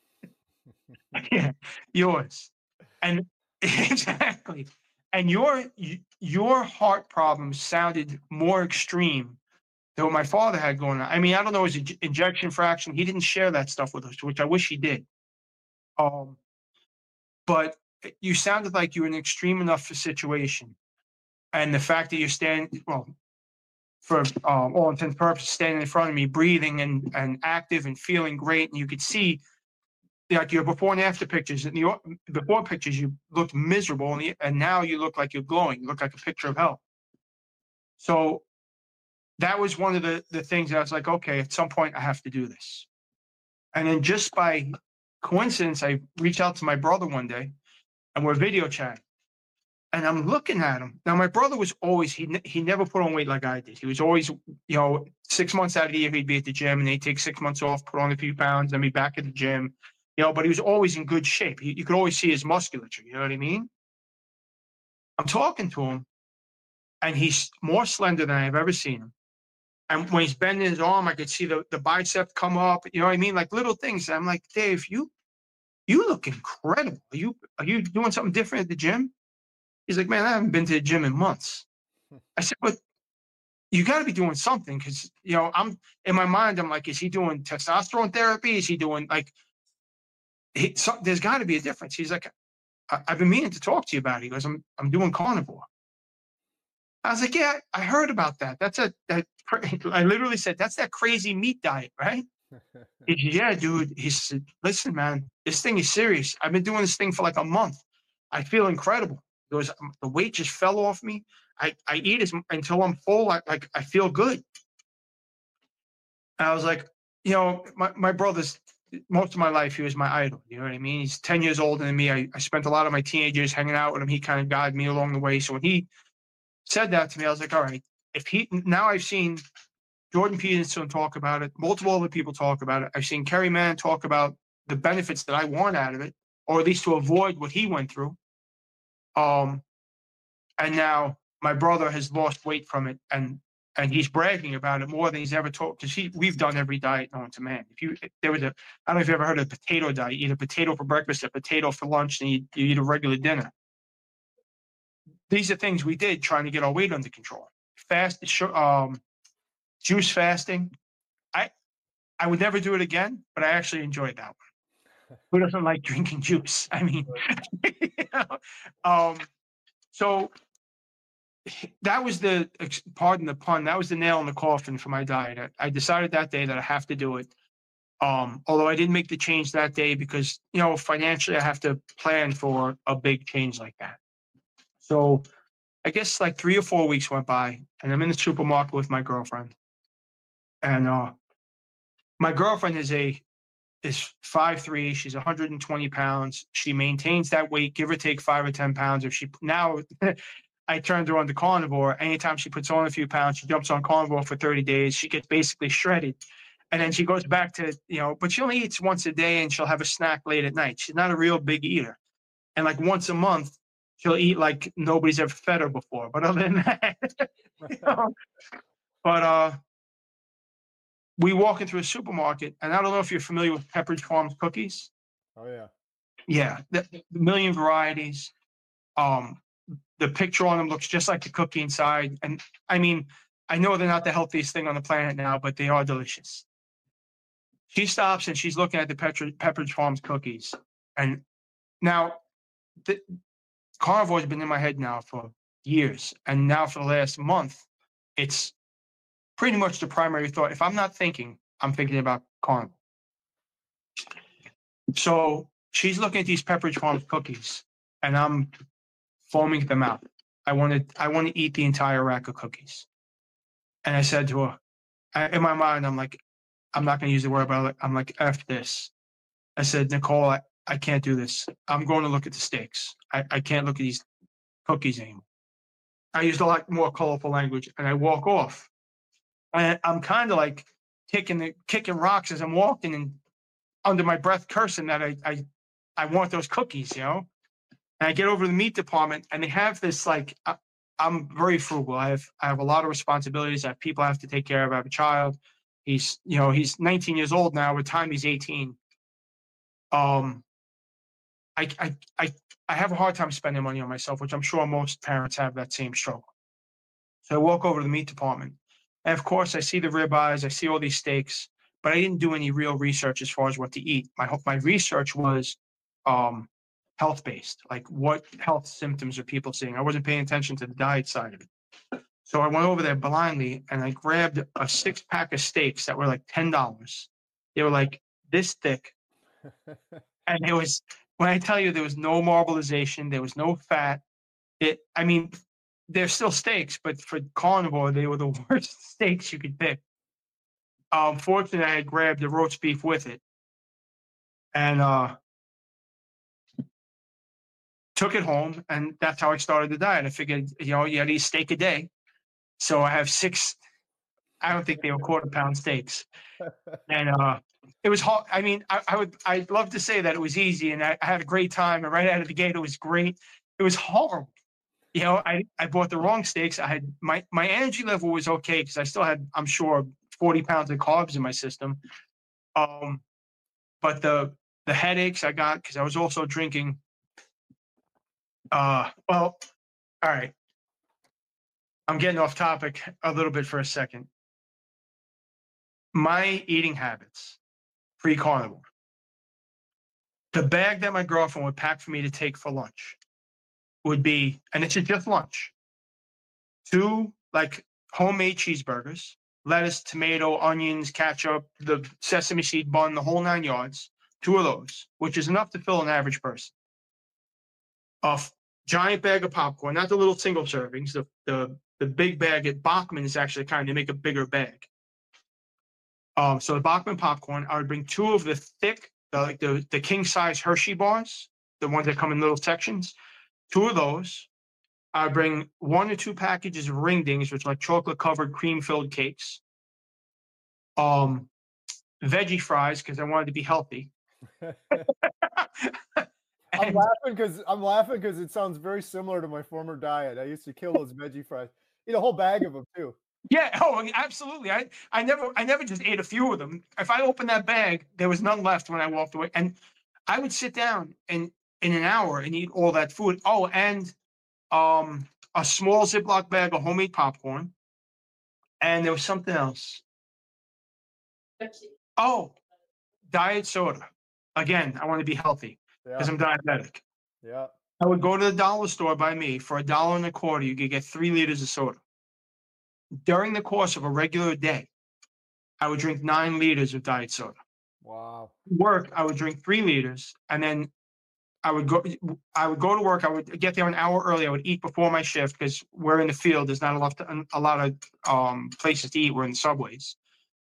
Yeah, yours. And exactly. And your your heart problems sounded more extreme than what my father had going on. I mean, I don't know his ejection fraction. He didn't share that stuff with us, which I wish he did. Um, but you sounded like you were in an extreme enough situation, and the fact that you're standing, well, for um, all intents and purposes, standing in front of me, breathing and and active and feeling great, and you could see. Like your before and after pictures, and the before pictures, you looked miserable, and, the, and now you look like you're glowing. You look like a picture of health. So that was one of the, the things that I was like, okay, at some point I have to do this. And then just by coincidence, I reached out to my brother one day, and we're video chatting. And I'm looking at him. Now, my brother was always, he he never put on weight like I did. He was always, you know, six months out of the year, he'd be at the gym, and he'd take six months off, put on a few pounds, then be back at the gym. You know, but he was always in good shape. He, you could always see his musculature. You know what I mean? I'm talking to him, and he's more slender than I've ever seen him. And when he's bending his arm, I could see the, the bicep come up. You know what I mean? Like little things. I'm like, Dave, you you look incredible. Are you are you doing something different at the gym? He's like, man, I haven't been to the gym in months. I said, but you got to be doing something because, you know, I'm in my mind, I'm like, is he doing testosterone therapy? Is he doing like, He, so, there's got to be a difference. He's like, I, I've been meaning to talk to you about it. He goes, I'm I'm doing carnivore. I was like, yeah, I heard about that. That's a that. I literally said, that's that crazy meat diet, right? He said, yeah, dude. He said, listen, man, this thing is serious. I've been doing this thing for like a month. I feel incredible. He goes, the weight just fell off me. I, I eat as, until I'm full. I, like I feel good. And I was like, you know, my, my brother's, most of my life, he was my idol. You know what I mean? He's ten years older than me. I, I spent a lot of my teenage years hanging out with him. He kind of guided me along the way. So when he said that to me, I was like, all right, if he, now I've seen Jordan Peterson talk about it. Multiple other people talk about it. I've seen Kerry Mann talk about the benefits that I want out of it, or at least to avoid what he went through. Um, and now my brother has lost weight from it. And and he's bragging about it more than he's ever told. Because he, we've done every diet known to man. If you, if there was a, I don't know if you ever heard of the potato diet. You eat a potato for breakfast, a potato for lunch, and you, you eat a regular dinner. These are things we did trying to get our weight under control. Fast, um, juice fasting. I, I would never do it again, but I actually enjoyed that one. Who doesn't like drinking juice? I mean, you know, um, so that was the, pardon the pun, that was the nail in the coffin for my diet. I, I decided that day that I have to do it. Um, although I didn't make the change that day because, you know, financially I have to plan for a big change like that. So I guess like three or four weeks went by and I'm in the supermarket with my girlfriend. And uh, my girlfriend is a is five three. She's one hundred twenty pounds. She maintains that weight, give or take five or ten pounds. If she now, I turned her on to carnivore. Anytime she puts on a few pounds, she jumps on carnivore for thirty days. She gets basically shredded. And then she goes back to, you know, but she only eats once a day and she'll have a snack late at night. She's not a real big eater. And like once a month, she'll eat like nobody's ever fed her before. But other than that, you know, but uh, we walk into a supermarket, and I don't know if you're familiar with Pepperidge Farms cookies. Oh, yeah. Yeah, the, the million varieties. Um, the picture on them looks just like the cookie inside. And I mean, I know they're not the healthiest thing on the planet now, but they are delicious. She stops and she's looking at the Pepperidge, Pepperidge Farms cookies. And now, the carnivore has been in my head now for years. And now for the last month, it's pretty much the primary thought. If I'm not thinking, I'm thinking about carnivore. So she's looking at these Pepperidge Farms cookies, and I'm foaming at the mouth. I want to, I want to eat the entire rack of cookies. And I said to her, I, in my mind, I'm like, I'm not going to use the word, but I'm like, F this. I said, Nicole, I, I can't do this. I'm going to look at the steaks. I, I can't look at these cookies anymore. I used a lot more colorful language, and I walk off. And I'm kind of like kicking the, kicking rocks as I'm walking, and under my breath cursing that I, I I want those cookies, you know. And I get over to the meat department, and they have this like I, I'm very frugal. I have I have a lot of responsibilities. I have people I have to take care of. I have a child. He's you know he's nineteen years old now. By the time he's eighteen, um, I I I I have a hard time spending money on myself, which I'm sure most parents have that same struggle. So I walk over to the meat department. And of course, I see the ribeyes, I see all these steaks, but I didn't do any real research as far as what to eat. My my research was um, health-based, like what health symptoms are people seeing. I wasn't paying attention to the diet side of it. So I went over there blindly, and I grabbed a six-pack of steaks that were like ten dollars. They were like this thick. And it was, when I tell you there was no marbleization, there was no fat. It, I mean, they're still steaks, but for carnivore, they were the worst steaks you could pick. Um, fortunately, I had grabbed the roast beef with it and uh, took it home, and that's how I started the diet. I figured, you know, you got to eat steak a day. So I have six, I don't think they were quarter pound steaks. And uh, it was hard. I mean, I, I would, I'd love to say that it was easy, and I, I had a great time. And right out of the gate, it was great. It was horrible. You know, I, I bought the wrong steaks. I had my, my energy level was okay because I still had, I'm sure, forty pounds of carbs in my system. Um, but the the headaches I got because I was also drinking. Uh, well, all right. I'm getting off topic a little bit for a second. My eating habits, pre-carnivore. The bag that my girlfriend would pack for me to take for lunch would be, and it's just lunch, two like homemade cheeseburgers, lettuce, tomato, onions, ketchup, the sesame seed bun, the whole nine yards, two of those, which is enough to fill an average person. A giant bag of popcorn, not the little single servings, the, the, the big bag at Bachman is actually kind of make a bigger bag. Um, so the Bachman popcorn, I would bring two of the thick, the, like the, the king-size Hershey bars, the ones that come in little sections, two of those. I bring one or two packages of ring dings, which are like chocolate-covered, cream-filled cakes. Um, veggie fries, because I wanted to be healthy. I'm laughing because I'm laughing because it sounds very similar to my former diet. I used to kill those veggie fries. Eat a whole bag of them too. Yeah. Oh, absolutely. I, I never, I never just ate a few of them. If I opened that bag, there was none left when I walked away. And I would sit down and in an hour and eat all that food. Oh, and um, a small Ziploc bag of homemade popcorn. And there was something else. Oh, diet soda. Again, I want to be healthy because Yeah. I'm diabetic. Yeah. I would go to the dollar store by me for a dollar and a quarter. You could get three liters of soda. During the course of a regular day, I would drink nine liters of diet soda. Wow. Work, I would drink three liters, and then I would go. I would go to work. I would get there an hour early. I would eat before my shift because we're in the field. There's not a lot, to, a lot of um, places to eat. We're in the subways.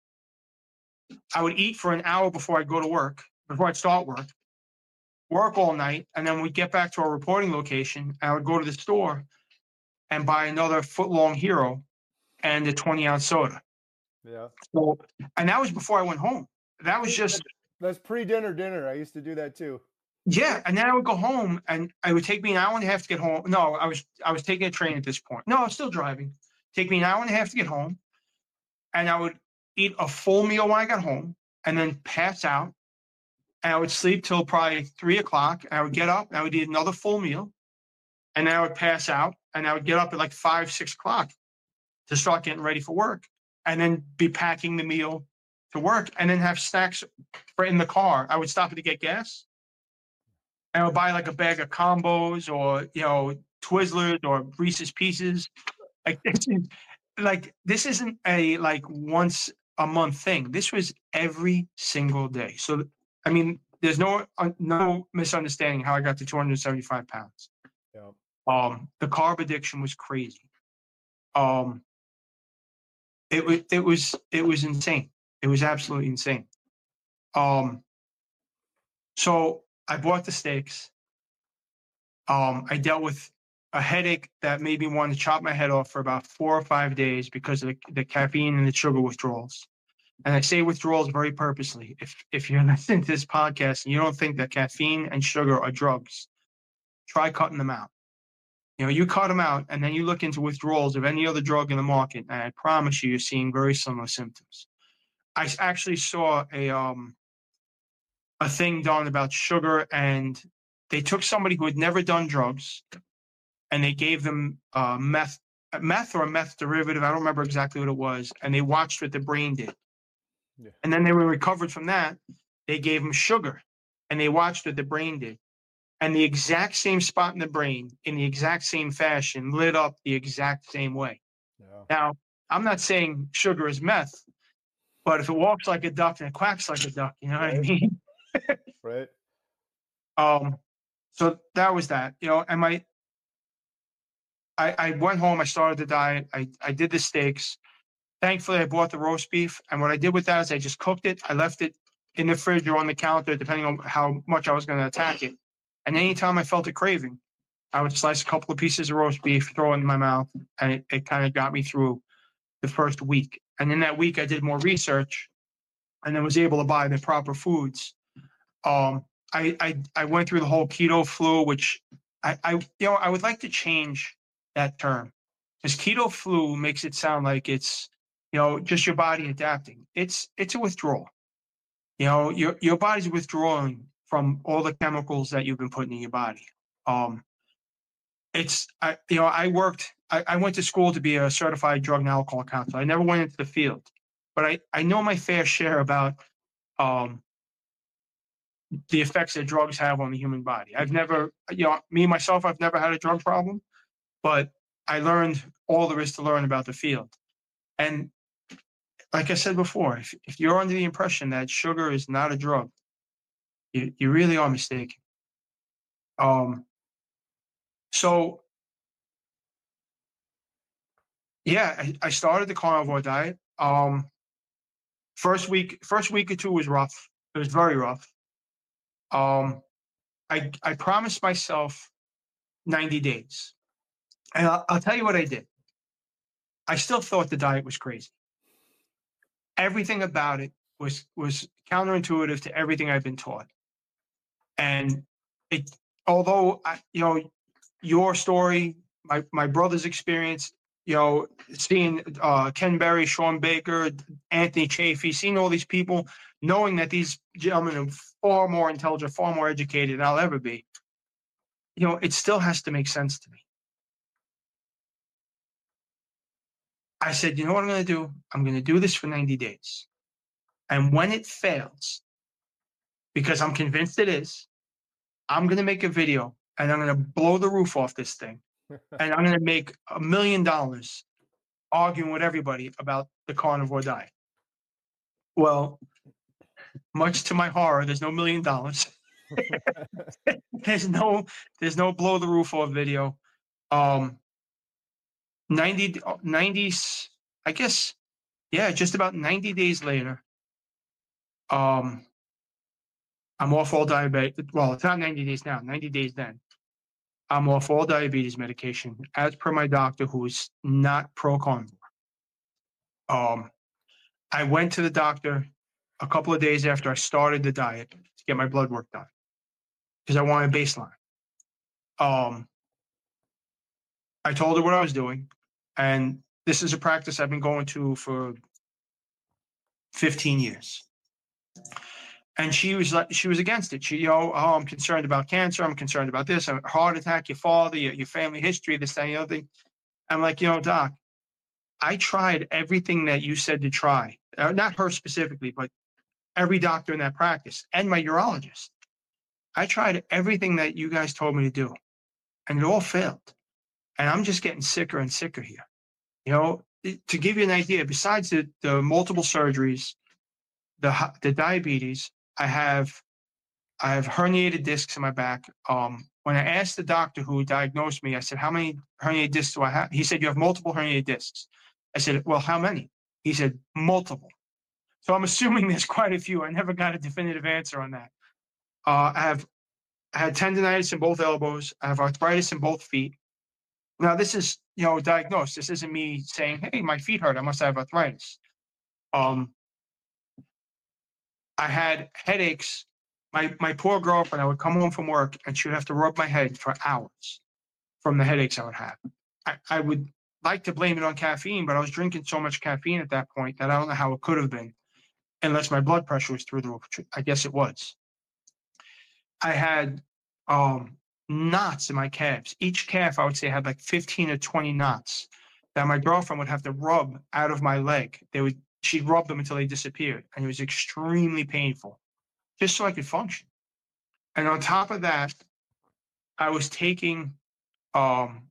I would eat for an hour before I go to work, before I start work. Work all night, and then we'd get back to our reporting location. I would go to the store and buy another foot long Hero and a twenty ounce soda. Yeah. So, and that was before I went home. That was just That's pre-dinner dinner. I used to do that too. yeah. And then I would go home, and it would take me an hour and a half to get home. No, I was I was taking a train at this point. No, I was still driving. Take me an hour and a half to get home, and I would eat a full meal when I got home, and then pass out. And I would sleep till probably three o'clock. And I would get up, and I would eat another full meal, and then I would pass out, and I would get up at like five, six o'clock to start getting ready for work, and then be packing the meal to work, and then have snacks for in the car. I would stop to get gas, and I would buy like a bag of combos or you know Twizzlers or Reese's Pieces. Like this is like this isn't a like once a month thing. This was every single day. So I mean, there's no uh, no misunderstanding how I got to two hundred seventy-five pounds. Yeah. Um, the carb addiction was crazy. Um, it was it was it was insane. It was absolutely insane. Um, so I bought the steaks. Um, I dealt with a headache that made me want to chop my head off for about four or five days because of the, the caffeine and the sugar withdrawals. And I say withdrawals very purposely. If if you're listening to this podcast and you don't think that caffeine and sugar are drugs, try cutting them out. You know, you cut them out, and then you look into withdrawals of any other drug in the market, and I promise you, you're seeing very similar symptoms. I actually saw a um a thing done about sugar, and they took somebody who had never done drugs, and they gave them uh, meth, meth or a meth derivative. I don't remember exactly what it was, and they watched what the brain did. Yeah. And then they were recovered from that. They gave them sugar, and they watched what the brain did. And the exact same spot in the brain, in the exact same fashion, lit up the exact same way. Yeah. Now, I'm not saying sugar is meth, but if it walks like a duck and it quacks like a duck, you know right. what I mean? Right. Um. So that was that. You know, and my, I, I went home. I started the diet. I, I did the steaks. Thankfully, I bought the roast beef, and what I did with that is I just cooked it. I left it in the fridge or on the counter, depending on how much I was going to attack it. And anytime I felt a craving, I would slice a couple of pieces of roast beef, throw it in my mouth, and it, it kind of got me through the first week. And in that week, I did more research, and then was able to buy the proper foods. Um, I, I I went through the whole keto flu, which I, I you know I would like to change that term, because keto flu makes it sound like it's you know just your body adapting. It's it's a withdrawal. You know your your body's withdrawing from all the chemicals that you've been putting in your body. Um, it's I you know I worked I, I went to school to be a certified drug and alcohol counselor. I never went into the field, but I I know my fair share about um. the effects that drugs have on the human body. I've never, you know, me, myself, I've never had a drug problem, but I learned all there is to learn about the field. And like I said before, if, if you're under the impression that sugar is not a drug, you, you really are mistaken. Um, so, yeah, I, I started the carnivore diet. Um, first week, first week or two was rough. It was very rough. Um, I I promised myself ninety days. And I'll, I'll tell you what I did. I still thought the diet was crazy. Everything about it was was counterintuitive to everything I've been taught. And it, although I, you know, your story, my my brother's experience, you know, seeing uh, Ken Berry, Sean Baker, Anthony Chafee, seeing all these people, knowing that these gentlemen are far more intelligent, far more educated than I'll ever be, you know, it still has to make sense to me. I said, you know what I'm going to do? I'm going to do this for ninety days. And when it fails, because I'm convinced it is, I'm going to make a video and I'm going to blow the roof off this thing. And I'm going to make a million dollars arguing with everybody about the carnivore diet. Well, much to my horror, there's no million dollars. there's no, there's no blow the roof off video. Um, ninety, ninety, I guess, yeah, just about ninety days later, um, I'm off all diabetes. Well, it's not ninety days now, ninety days then. I'm off all diabetes medication as per my doctor, who is not pro-carnivore. Um, I went to the doctor a couple of days after I started the diet to get my blood work done because I wanted a baseline. Um, I told her what I was doing, and this is a practice I've been going to for fifteen years. And she was like, she was against it. She, you know, oh, I'm concerned about cancer. I'm concerned about this. A heart attack, your father, your, your family history, this, that, and the other thing. I'm like, you know, doc, I tried everything that you said to try. Uh, not her specifically, but every doctor in that practice and my urologist. I tried everything that you guys told me to do, and it all failed. And I'm just getting sicker and sicker here. You know, to give you an idea, besides the, the multiple surgeries, the the diabetes, I have I have herniated discs in my back. Um, when I asked the doctor who diagnosed me, I said, how many herniated discs do I have? He said, you have multiple herniated discs. I said, well, how many? He said, multiple. So I'm assuming there's quite a few. I never got a definitive answer on that. Uh, I have I had tendonitis in both elbows. I have arthritis in both feet. Now, this is, you know, diagnosed. This isn't me saying, hey, my feet hurt. I must have arthritis. Um, I had headaches. My my poor girlfriend, I would come home from work and she would have to rub my head for hours from the headaches I would have. I, I would like to blame it on caffeine, but I was drinking so much caffeine at that point that I don't know how it could have been, unless my blood pressure was through the roof. I guess it was. I had um, knots in my calves. Each calf, I would say, had like fifteen or twenty knots that my girlfriend would have to rub out of my leg. They would, she'd rub them until they disappeared. And it was extremely painful, just so I could function. And on top of that, I was taking um,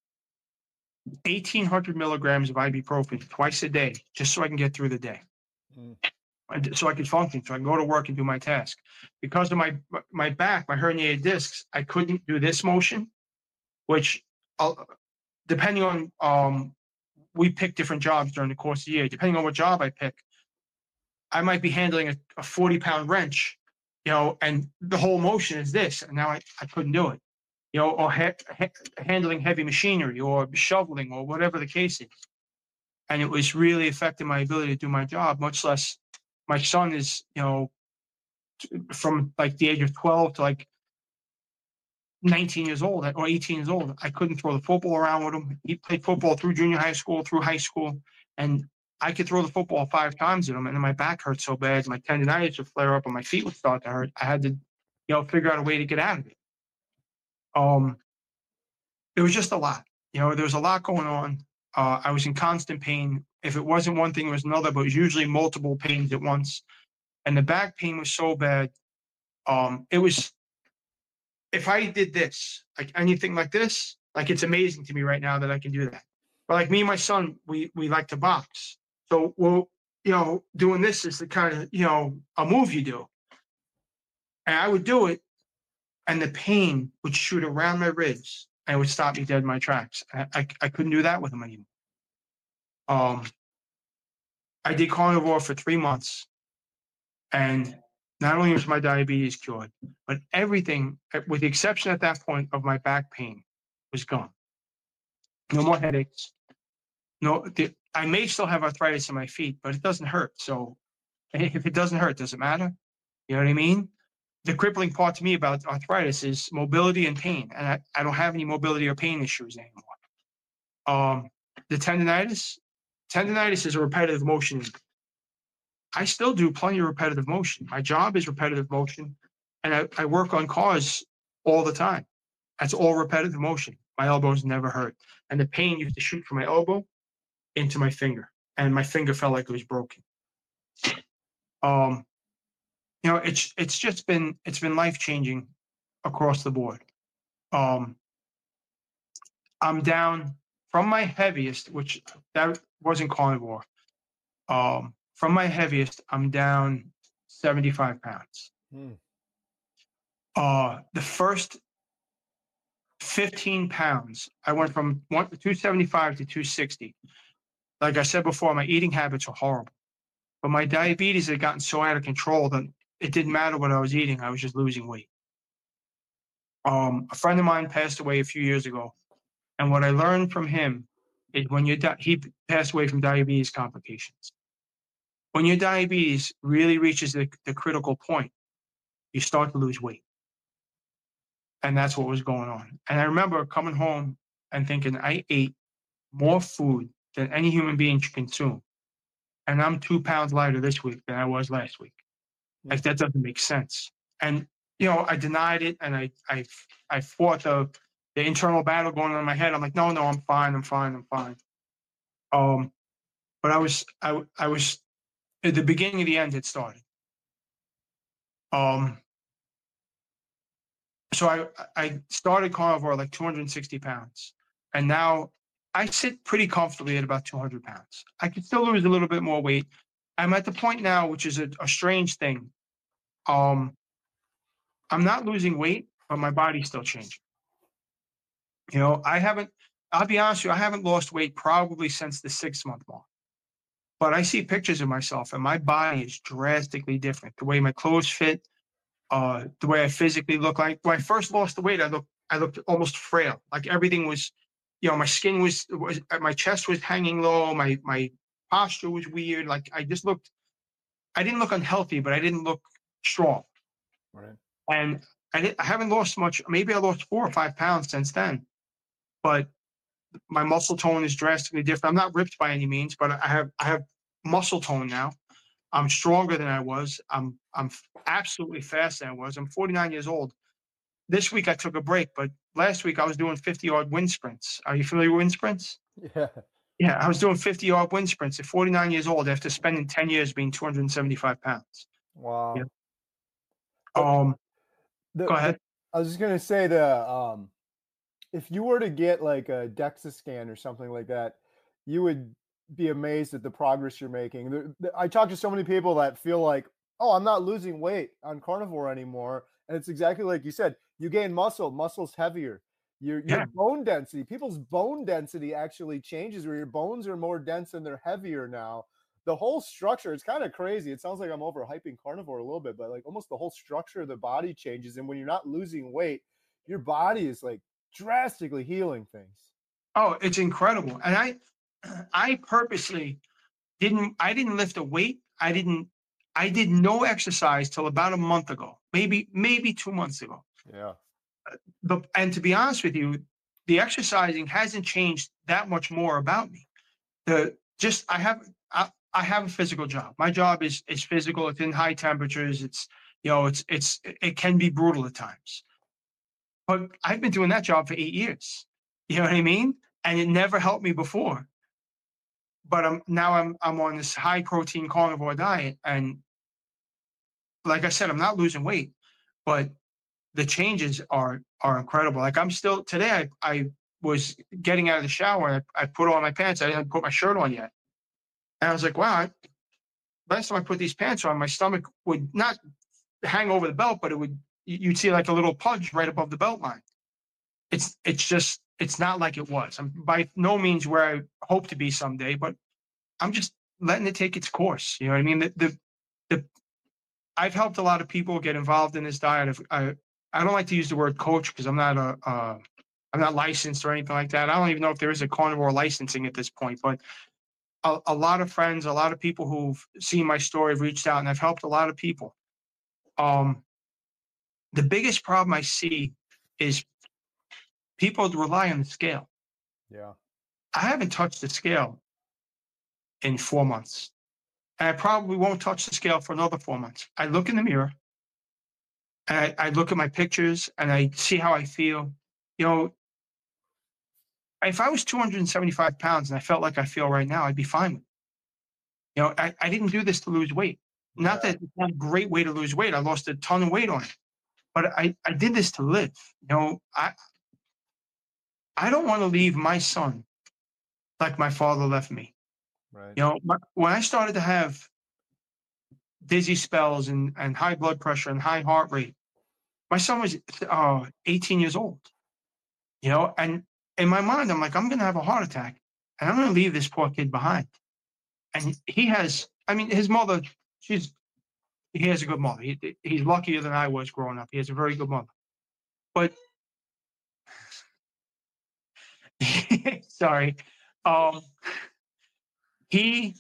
eighteen hundred milligrams of ibuprofen twice a day, just so I can get through the day. Mm. So I could function, so I can go to work and do my task. Because of my my back, my herniated discs, I couldn't do this motion, which, I'll, depending on, um, we pick different jobs during the course of the year. Depending on what job I pick, I might be handling a, a forty-pound wrench, you know, and the whole motion is this, and now I, I couldn't do it, you know, or ha- ha- handling heavy machinery or shoveling or whatever the case is. And it was really affecting my ability to do my job, much less my son is, you know, from like the age of twelve to like nineteen years old or eighteen years old. I couldn't throw the football around with him. He played football through junior high school, through high school. And I could throw the football five times at him. And then my back hurt so bad, my tendonitis would flare up and my feet would start to hurt. I had to, you know, figure out a way to get out of it. Um, it was just a lot. You know, there was a lot going on. Uh, I was in constant pain. If it wasn't one thing, it was another, but it was usually multiple pains at once. And the back pain was so bad. Um, it was, if I did this, like anything like this, like it's amazing to me right now that I can do that. But like me and my son, we we like to box. So, well, you know, doing this is the kind of, you know, a move you do. And I would do it, and the pain would shoot around my ribs and it would stop me dead in my tracks. I, I, I couldn't do that with him anymore. Um, I did carnivore for three months, and not only was my diabetes cured, but everything, with the exception at that point of my back pain, was gone. No more headaches. No, the, I may still have arthritis in my feet, but it doesn't hurt. So if it doesn't hurt, does it matter? You know what I mean? The crippling part to me about arthritis is mobility and pain, and I, I don't have any mobility or pain issues anymore. Um, the tendonitis, tendonitis is a repetitive motion. I still do plenty of repetitive motion. My job is repetitive motion, and I, I work on cars all the time. That's all repetitive motion. My elbows never hurt. And the pain used to shoot from my elbow into my finger, and my finger felt like it was broken. Um, you know, it's it's just been it's been life changing across the board. Um, I'm down from my heaviest, which that wasn't carnivore. Um, from my heaviest, I'm down seventy-five pounds. Hmm. Uh, the first fifteen pounds, I went from one, two seventy-five to two sixty. Like I said before, my eating habits are horrible. But my diabetes had gotten so out of control that it didn't matter what I was eating. I was just losing weight. Um, a friend of mine passed away a few years ago. And what I learned from him is when you di- he passed away from diabetes complications. When your diabetes really reaches the, the critical point, you start to lose weight. And that's what was going on. And I remember coming home and thinking, I ate more food than any human being should consume. And I'm two pounds lighter this week than I was last week. Yeah. Like, that doesn't make sense. And, you know, I denied it, and I I I fought the, the internal battle going on in my head. I'm like, no, no, I'm fine, I'm fine, I'm fine. Um, but I was, I, I was, at the beginning of the end had started. Um, so I, I started carnivore like two hundred sixty pounds. And now I sit pretty comfortably at about two hundred pounds. I could still lose a little bit more weight. I'm at the point now, which is a, a strange thing. Um, I'm not losing weight, but my body's still changing. You know, I haven't, I'll be honest with you, I haven't lost weight probably since the six month mark. But I see pictures of myself and my body is drastically different. The way my clothes fit, uh, the way I physically look. Like when I first lost the weight, I looked, I looked almost frail. Like everything was, you know, my skin was, was my chest was hanging low. My, my posture was weird. Like I just looked, I didn't look unhealthy, but I didn't look strong. Right. And I, didn't, I haven't lost much. Maybe I lost four or five pounds since then. But my muscle tone is drastically different. I'm not ripped by any means, but I have I have muscle tone now. I'm stronger than I was. I'm I'm absolutely fast than I was. I'm forty-nine years old. This week I took a break, but last week I was doing fifty-yard wind sprints. Are you familiar with wind sprints? Yeah. Yeah, I was doing fifty-yard wind sprints at forty-nine years old after spending ten years being two hundred seventy-five pounds. Wow. Yeah. Um, the, go ahead. The, I was just gonna say the um, if you were to get like a DEXA scan or something like that, you would be amazed at the progress you're making. The, the, I talk to so many people that feel like, oh, I'm not losing weight on carnivore anymore, and it's exactly like you said. You gain muscle, muscle's heavier. Your your Yeah. bone density, people's bone density actually changes, where your bones are more dense and they're heavier now. The whole structure, it's kind of crazy. It sounds like I'm overhyping carnivore a little bit, but like almost the whole structure of the body changes. And when you're not losing weight, your body is like drastically healing things. Oh, it's incredible. And I I purposely didn't I didn't lift a weight. I didn't I did no exercise till about a month ago, maybe maybe two months ago. Yeah. But and to be honest with you, the exercising hasn't changed that much more about me. The just I have I, I have a physical job. My job is is physical. It's in high temperatures. It's you know it's it's it can be brutal at times. But I've been doing that job for eight years. You know what I mean? And it never helped me before. But I'm now I'm I'm on this high protein carnivore diet, and like I said, I'm not losing weight, but the changes are are incredible. Like I'm still today. I I was getting out of the shower. And I, I put on my pants. I didn't put my shirt on yet, and I was like, wow. I, last time I put these pants on, my stomach would not hang over the belt, but it would. You'd see like a little pudge right above the belt line. It's it's just it's not like it was. I'm by no means where I hope to be someday, but I'm just letting it take its course. You know what I mean? The the, the I've helped a lot of people get involved in this diet. I I don't like to use the word coach because I'm not a uh, I'm not licensed or anything like that. I don't even know if there is a carnivore licensing at this point, but a, a lot of friends, a lot of people who've seen my story have reached out, and I've helped a lot of people. Um, the biggest problem I see is people rely on the scale. Yeah. I haven't touched the scale in four months. And I probably won't touch the scale for another four months. I look in the mirror and I, I look at my pictures and I see how I feel. You know, if I was two hundred seventy-five pounds and I felt like I feel right now, I'd be fine with it. You know, I, I didn't do this to lose weight. Not that it's not a great way to lose weight. I lost a ton of weight on it. But I, I did this to live. You know, I I don't want to leave my son like my father left me. Right. You know, my, when I started to have dizzy spells and, and high blood pressure and high heart rate, my son was uh, eighteen years old. You know, and in my mind, I'm like, I'm going to have a heart attack and I'm going to leave this poor kid behind. And he has, I mean, his mother, she's, he has a good mother. He, he's luckier than I was growing up. He has a very good mother. But, sorry, um, he,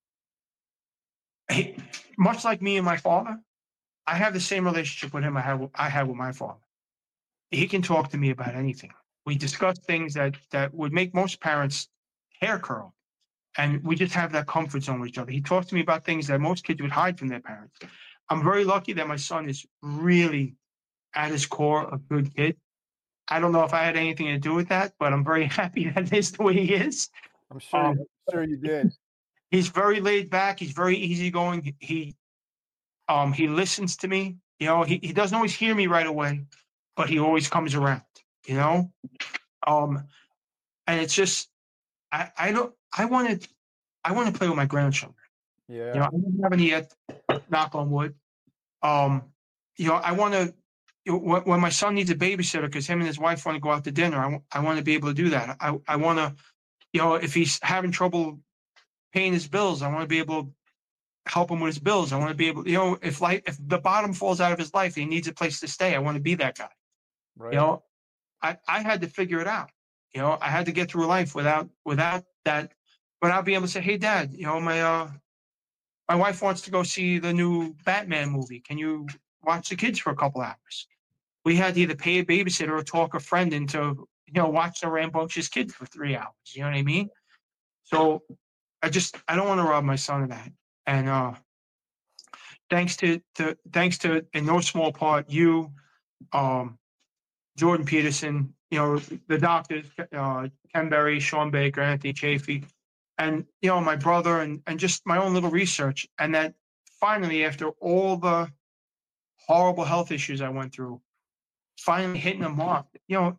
he, much like me and my father, I have the same relationship with him I have I had with my father. He can talk to me about anything. We discuss things that that would make most parents hair curl, and we just have that comfort zone with each other. He talks to me about things that most kids would hide from their parents. I'm very lucky that my son is really, at his core, a good kid. I don't know if I had anything to do with that, but I'm very happy that it is the way he is. I'm sure. Um, I'm sure you did. He's very laid back. He's very easygoing. He um he listens to me. You know, he, he doesn't always hear me right away, but he always comes around, you know? Um and it's just I I don't I wanted I want to play with my grandchildren. Yeah. You know, I don't have any yet, knock on wood. Um, you know, I want to when, when my son needs a babysitter because him and his wife want to go out to dinner, I, I want to be able to do that. I, I want to, you know, if he's having trouble paying his bills, I want to be able to help him with his bills. I want to be able, you know, if like if the bottom falls out of his life, he needs a place to stay. I want to be that guy. Right. You know, I, I had to figure it out. You know, I had to get through life without without that, without being able to say, hey, Dad, you know, my uh my wife wants to go see the new Batman movie. Can you watch the kids for a couple hours? We had to either pay a babysitter or talk a friend into, you know, watch the rambunctious kid for three hours. You know what I mean? So I just, I don't want to rob my son of that. And uh, thanks to, to, thanks to, in no small part, you, um, Jordan Peterson, you know, the doctors, uh, Ken Berry, Sean Baker, Anthony Chafee, and, you know, my brother and, and just my own little research. And that finally, after all the horrible health issues I went through, finally hitting a mark, you know,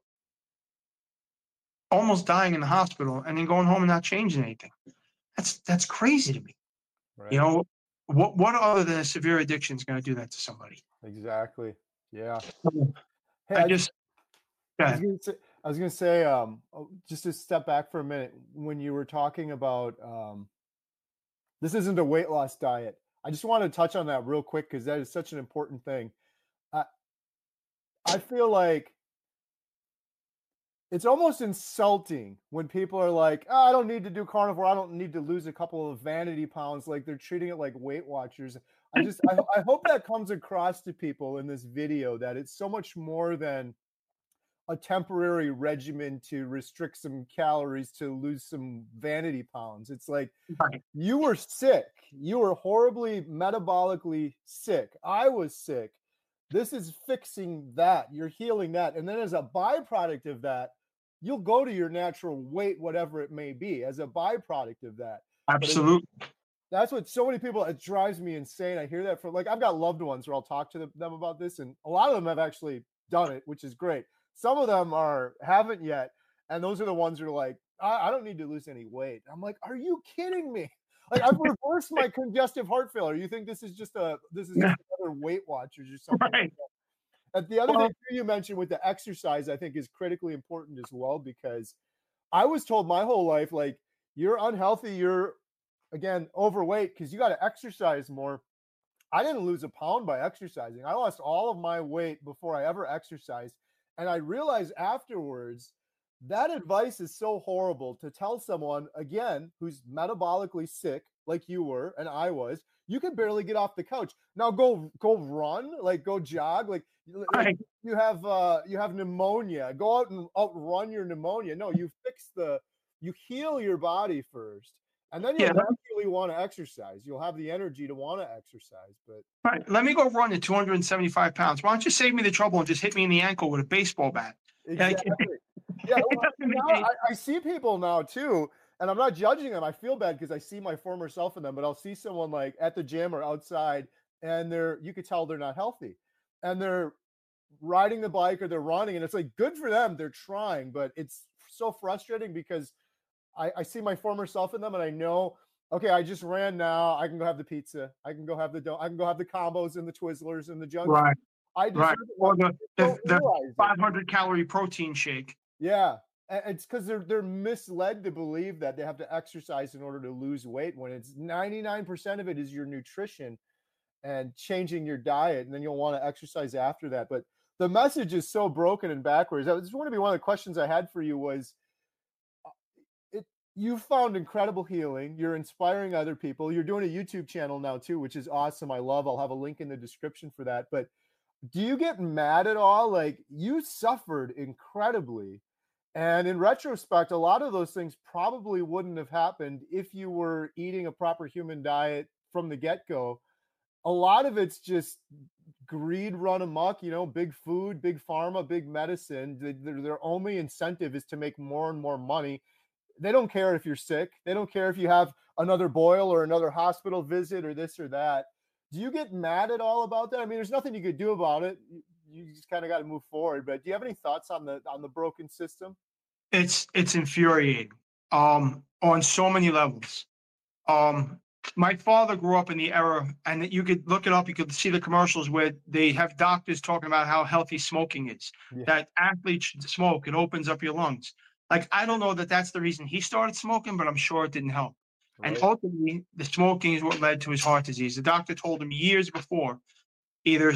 almost dying in the hospital and then going home and not changing anything. That's that's crazy to me. Right. You know, what what other than a severe addiction is going to do that to somebody? Exactly. Yeah. Hey, I, I just, I was going to say, I was going to say um, just to step back for a minute, when you were talking about um, this isn't a weight loss diet. I just want to touch on that real quick because that is such an important thing. I, I feel like it's almost insulting when people are like, oh, I don't need to do carnivore. I don't need to lose a couple of vanity pounds. Like they're treating it like Weight Watchers. I just, I, I hope that comes across to people in this video that it's so much more than a temporary regimen to restrict some calories to lose some vanity pounds. It's like you were sick. You were horribly metabolically sick. I was sick. This is fixing that. You're healing that. And then as a byproduct of that, you'll go to your natural weight, whatever it may be, as a byproduct of that. Absolutely. That's what so many people, it drives me insane. I hear that from, like, I've got loved ones where I'll talk to them, them about this, and a lot of them have actually done it, which is great. Some of them are haven't yet, and those are the ones who are like, I, I don't need to lose any weight. I'm like, are you kidding me? Like, I've reversed my congestive heart failure. You think this is just a this is just another Weight Watchers or something? Right. Like that. And the other well, thing you mentioned with the exercise, I think, is critically important as well, because I was told my whole life, like, you're unhealthy, you're again overweight because you got to exercise more. I didn't lose a pound by exercising. I lost all of my weight before I ever exercised. And I realized afterwards that advice is so horrible to tell someone, again, who's metabolically sick, like you were and I was. You can barely get off the couch. Now go go run, like go jog, like, like you have uh, you have pneumonia. Go out and outrun your pneumonia. No, you fix the you heal your body first, and then you'll Yeah. naturally want to exercise. You'll have the energy to want to exercise. But All right, let me go run at two hundred seventy-five pounds. Why don't you save me the trouble and just hit me in the ankle with a baseball bat? Like, exactly. Yeah, it well, doesn't make now any- I, I see people now too, and I'm not judging them. I feel bad because I see my former self in them, but I'll see someone like at the gym or outside, and they're you could tell they're not healthy, and they're riding the bike or they're running, and it's like good for them. They're trying, but it's so frustrating because I, I see my former self in them, and I know, okay, I just ran now. I can go have the pizza. I can go have the I can go have the combos and the Twizzlers and the junk food. right, I deserve right. it. Or the, Don't the, the realize it. five hundred calorie protein shake. Yeah. And it's because they're they're misled to believe that they have to exercise in order to lose weight when it's ninety-nine percent of it is your nutrition and changing your diet, and then you'll want to exercise after that. But the message is so broken and backwards. That was one of the one of the questions I had for you was it you found incredible healing. You're inspiring other people. You're doing a YouTube channel now too, which is awesome. I love. I'll have a link in the description for that. But do you get mad at all? Like, you suffered incredibly. And in retrospect, a lot of those things probably wouldn't have happened if you were eating a proper human diet from the get-go. A lot of it's just greed run amok, you know, big food, big pharma, big medicine. Their, their only incentive is to make more and more money. They don't care if you're sick. They don't care if you have another boil or another hospital visit or this or that. Do you get mad at all about that? I mean, there's nothing you could do about it. You just kind of got to move forward. But do you have any thoughts on the on the broken system? It's it's infuriating um, on so many levels. Um, my father grew up in the era, and you could look it up. You could see the commercials where they have doctors talking about how healthy smoking is. Yeah. That athletes should smoke. It opens up your lungs. Like, I don't know that that's the reason he started smoking, but I'm sure it didn't help. Right. And ultimately, the smoking is what led to his heart disease. The doctor told him years before, either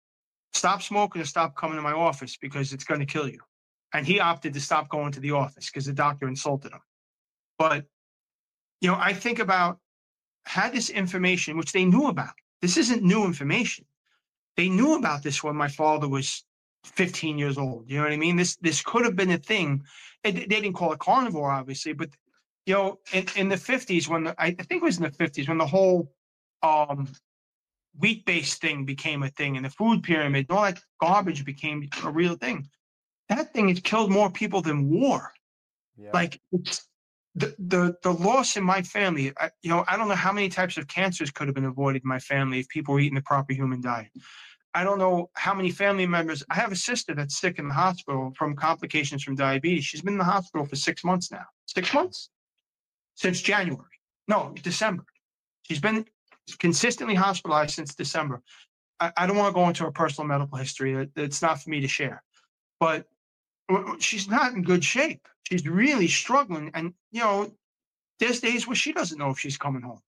stop smoking or stop coming to my office because it's going to kill you. And he opted to stop going to the office because the doctor insulted him. But, you know, I think about, had this information, which they knew about. This isn't new information. They knew about this when my father was fifteen years old. You know what I mean? This this could have been a thing. They, they didn't call it carnivore, obviously, but, you know, in, in the fifties, when the, I think it was in the fifties, when the whole um, wheat-based thing became a thing and the food pyramid and all that garbage became a real thing. That thing has killed more people than war. Yeah. Like, it's, the the the loss in my family, I, you know, I don't know how many types of cancers could have been avoided in my family if people were eating the proper human diet. I don't know how many family members. I have a sister that's sick in the hospital from complications from diabetes. She's been in the hospital for six months now. Six months? Since January. No, December. She's been consistently hospitalized since December. I, I don't want to go into her personal medical history. It's not for me to share. But she's not in good shape. She's really struggling. And, you know, there's days where she doesn't know if she's coming home.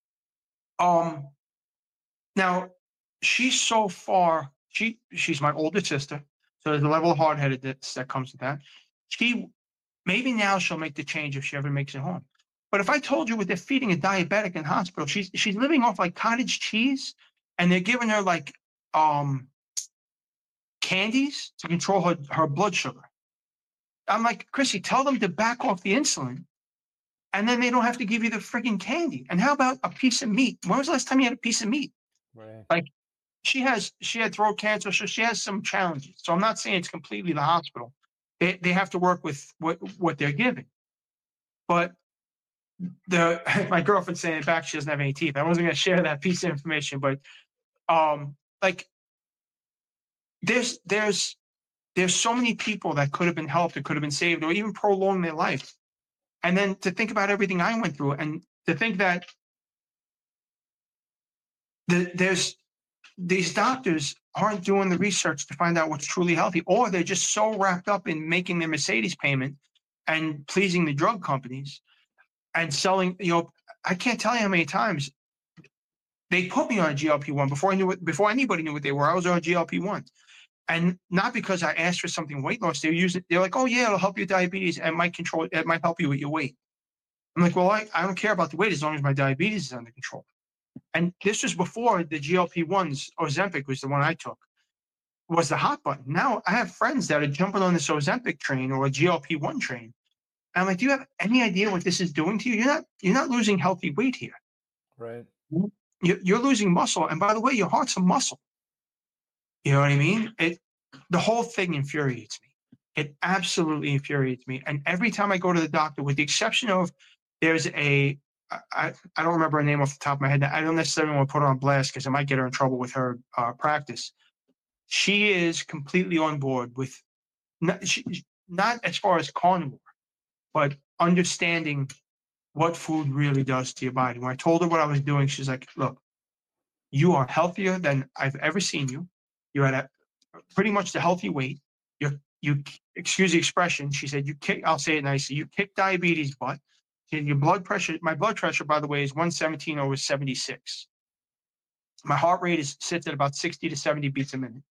Um, now, she's so far, she she's my older sister. So there's a level of hard-headedness that comes with that. She, maybe now she'll make the change if she ever makes it home. But if I told you what they're feeding a diabetic in hospital, she's she's living off like cottage cheese, and they're giving her like um, candies to control her, her blood sugar. I'm like, Chrissy, tell them to back off the insulin, and then they don't have to give you the friggin' candy. And how about a piece of meat? When was the last time you had a piece of meat? Right. Like, she has she had throat cancer, so she has some challenges. So I'm not saying it's completely the hospital. They they have to work with what what they're giving. But the my girlfriend's saying back she doesn't have any teeth. I wasn't going to share that piece of information, but um, like there's there's there's so many people that could have been helped, or could have been saved, or even prolonged their life. And then to think about everything I went through, and to think that the, there's these doctors aren't doing the research to find out what's truly healthy, or they're just so wrapped up in making their Mercedes payment and pleasing the drug companies and selling. You know, I can't tell you how many times they put me on a G L P one before I knew it, before anybody knew what they were. I was on a G L P one, and not because I asked for something weight loss. They were using. They're like, "Oh yeah, it'll help your diabetes and might control. It might help you with your weight." I'm like, "Well, I, I don't care about the weight as long as my diabetes is under control." And this was before the G L P ones. Ozempic was the one I took, was the hot button. Now I have friends that are jumping on this Ozempic train or a G L P one train, And I'm like, do you have any idea what this is doing to you? You're not, you're not losing healthy weight here. Right. You're, you're losing muscle. And by the way, your heart's a muscle. You know what I mean? It, the whole thing infuriates me. It absolutely infuriates me. And every time I go to the doctor, with the exception of there's a, I, I don't remember her name off the top of my head. I don't necessarily want to put her on blast because I might get her in trouble with her uh, practice. She is completely on board with, not, she, not as far as carnivore, but understanding what food really does to your body. When I told her what I was doing, she's like, look, you are healthier than I've ever seen you. You're at a, pretty much the healthy weight. You're, you, excuse the expression, she said, you kick, I'll say it nicely, you kick diabetes butt. And your blood pressure, my blood pressure, by the way, is one seventeen over seventy-six. My heart rate is sits at about sixty to seventy beats a minute.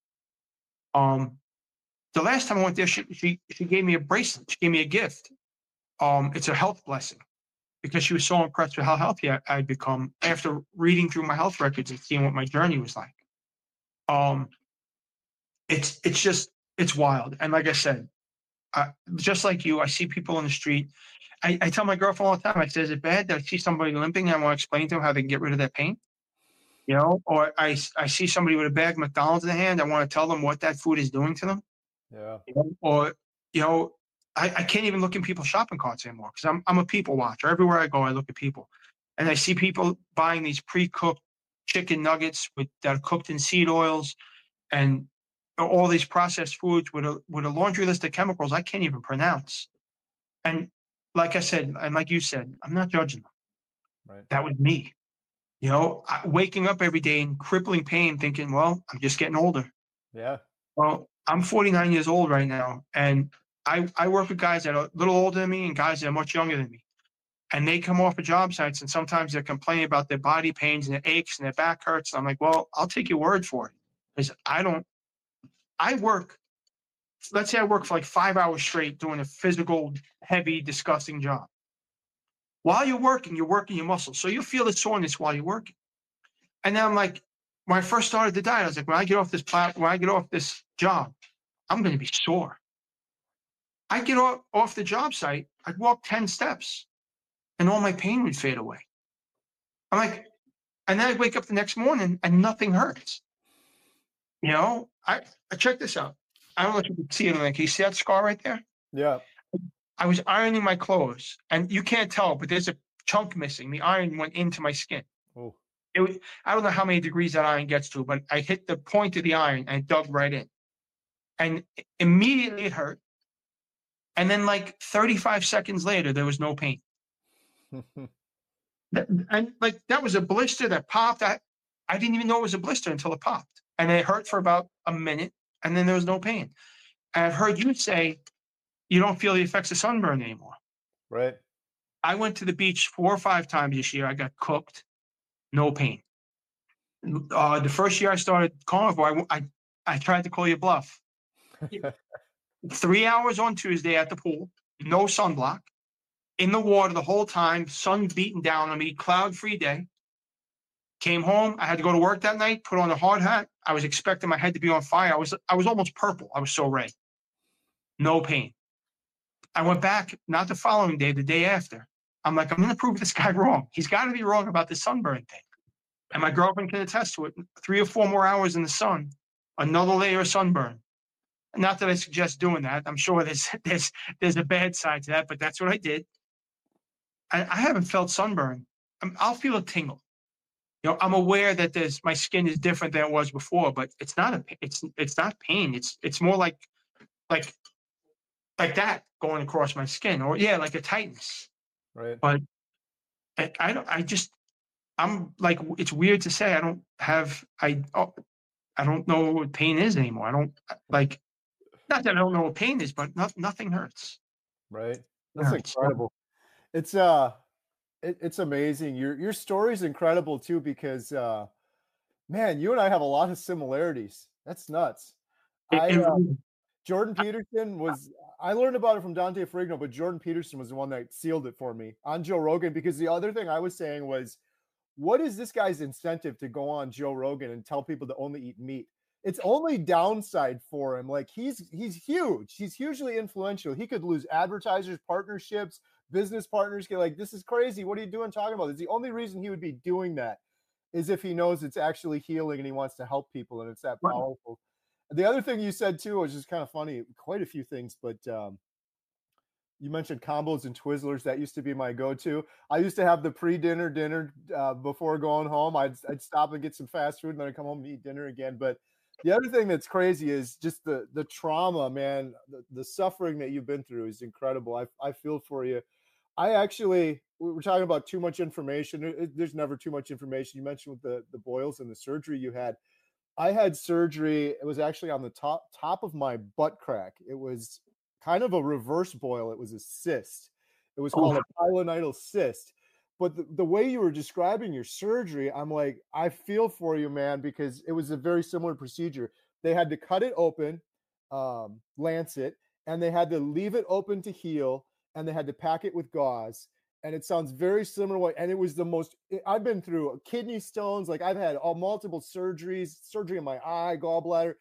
Um, the last time I went there, she, she, she gave me a bracelet. She gave me a gift. Um, it's a health blessing because she was so impressed with how healthy I, I'd become after reading through my health records and seeing what my journey was like. Um, it's, it's just, it's wild. And like I said, I, just like you, I see people on the street. I, I tell my girlfriend all the time, I say, is it bad that I see somebody limping and I want to explain to them how they can get rid of that pain? You know, or I, I see somebody with a bag of McDonald's in their hand. I want to tell them what that food is doing to them. Yeah. You know? Or, you know, I, I can't even look in people's shopping carts anymore because I'm, I'm a people watcher. Everywhere I go, I look at people. And I see people buying these pre-cooked chicken nuggets with that are cooked in seed oils and all these processed foods with a, with a laundry list of chemicals I can't even pronounce. And like I said, and like you said, I'm not judging them. Right. That was me. You know, I, waking up every day in crippling pain, thinking, well, I'm just getting older. Yeah. Well, I'm forty-nine years old right now, and I, I work with guys that are a little older than me and guys that are much younger than me. And they come off of job sites, and sometimes they're complaining about their body pains and their aches and their back hurts. And I'm like, well, I'll take your word for it. Because I don't, I work, let's say I work for like five hours straight doing a physical, heavy, disgusting job. While you're working, you're working your muscles. So you feel the soreness while you're working. And then I'm like, when I first started the diet, I was like, when I get off this plat, when I get off this job, I'm going to be sore. I get off, off the job site, I'd walk ten steps and all my pain would fade away. I'm like, and then I wake up the next morning and nothing hurts. You know, I, I check this out. I don't know if you can see it. Like, can you see that scar right there? Yeah. I was ironing my clothes, and you can't tell, but there's a chunk missing. The iron went into my skin. Oh. It was, I don't know how many degrees that iron gets to, but I hit the point of the iron and it dug right in. And immediately it hurt. And then like thirty-five seconds later, there was no pain. And like that was a blister that popped. I, I didn't even know it was a blister until it popped. And it hurt for about a minute, and then there was no pain. And I've heard you say you don't feel the effects of sunburn anymore. Right. I went to the beach four or five times this year. I got cooked, no pain. Uh, the first year I started carnivore, I, I, I tried to call you bluff. Three hours on Tuesday at the pool, no sunblock, in the water the whole time, sun beating down on me, cloud-free day. Came home. I had to go to work that night, put on a hard hat. I was expecting my head to be on fire. I was, I was almost purple. I was so red. No pain. I went back, not the following day, the day after. I'm like, I'm going to prove this guy wrong. He's got to be wrong about the sunburn thing. And my girlfriend can attest to it. Three or four more hours in the sun, another layer of sunburn. Not that I suggest doing that. I'm sure there's there's there's a bad side to that, but that's what I did. I, I haven't felt sunburn. I'm, I'll feel a tingle. You know, I'm aware that there's my skin is different than it was before, but it's not a it's it's not pain. It's it's more like like like that going across my skin, or yeah, like a tightness. Right. But I, I don't. I just I'm like, it's weird to say I don't have I oh, I don't know what pain is anymore. I don't like. Not that I don't know what pain is, but not, nothing hurts. Right. That's incredible. It's uh, it, it's amazing. Your your story is incredible too, because uh, man, you and I have a lot of similarities. That's nuts. It, I it, uh, Jordan Peterson was. I learned about it from Dante Ferrigno, but Jordan Peterson was the one that sealed it for me on Joe Rogan. Because the other thing I was saying was, what is this guy's incentive to go on Joe Rogan and tell people to only eat meat? it's only downside for him. Like he's he's huge. He's hugely influential. He could lose advertisers, partnerships, business partners. Get like, this is crazy. What are you doing talking about this? The only reason he would be doing that is if he knows it's actually healing and he wants to help people, and it's that powerful. Right. The other thing you said too, which is kind of funny, quite a few things, but um, you mentioned combos and Twizzlers. That used to be my go-to. I used to have the pre-dinner dinner uh, before going home. I'd I'd stop and get some fast food, and then I'd come home and eat dinner again. But the other thing that's crazy is just the the trauma, man. The, the suffering that you've been through is incredible. I I feel for you. I actually, we were talking about too much information. It, there's never too much information. You mentioned with the the boils and the surgery you had. I had surgery. It was actually on the top top of my butt crack. It was kind of a reverse boil. It was a cyst. It was called oh. a pilonidal cyst. But the, the way you were describing your surgery, I'm like, I feel for you, man, because it was a very similar procedure. They had to cut it open, um, lance it, and they had to leave it open to heal, and they had to pack it with gauze. And it sounds very similar. And it was the most, I've been through kidney stones. Like I've had all multiple surgeries, surgery in my eye, gallbladder.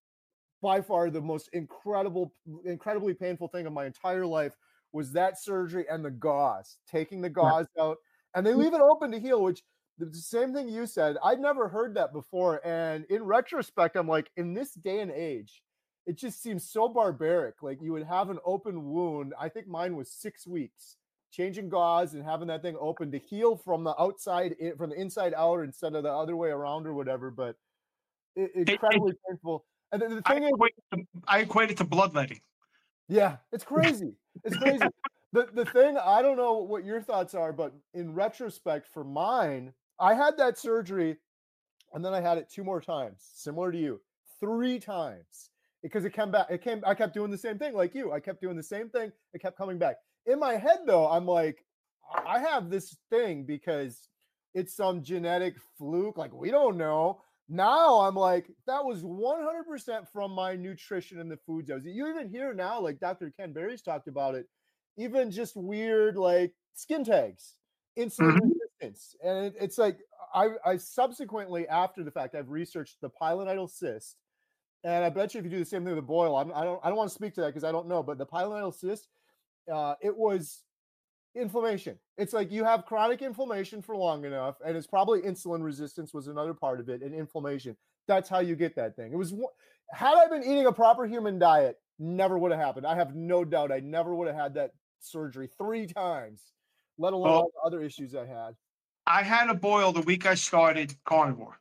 By far the most incredible, incredibly painful thing of my entire life was that surgery and the gauze, taking the gauze yeah. out, and they leave it open to heal, which the same thing you said. I'd never heard that before. And in retrospect, I'm like, in this day and age, it just seems so barbaric. Like you would have an open wound. I think mine was six weeks, changing gauze and having that thing open to heal from the outside, in, from the inside out instead of the other way around or whatever. But it, incredibly it, it, painful. And the, the thing I equate, is, I equate it to bloodletting. Yeah, it's crazy. It's crazy. the The thing, I don't know what your thoughts are, but in retrospect, for mine, I had that surgery, and then I had it two more times, similar to you, three times, because it came back. It came. I kept doing the same thing, like you. I kept doing the same thing. It kept coming back. In my head, though, I'm like, I have this thing because it's some genetic fluke. Like we don't know. Now I'm like, that was one hundred percent from my nutrition and the foods I was eating. You even hear now, like Doctor Ken Berry's talked about it, even just weird like skin tags, insulin mm-hmm. resistance. And it, it's like, I, I subsequently, after the fact, I've researched the pilonidal cyst. And I bet you if you do the same thing with the boil, I'm, I don't I don't want to speak to that because I don't know, but the pilonidal cyst, uh, it was inflammation. It's like you have chronic inflammation for long enough, and it's probably insulin resistance was another part of it, and inflammation. That's how you get that thing. It was, had I been eating a proper human diet, never would have happened. I have no doubt I never would have had that surgery three times, let alone well, all the other issues I had. I had a boil the week I started carnivore.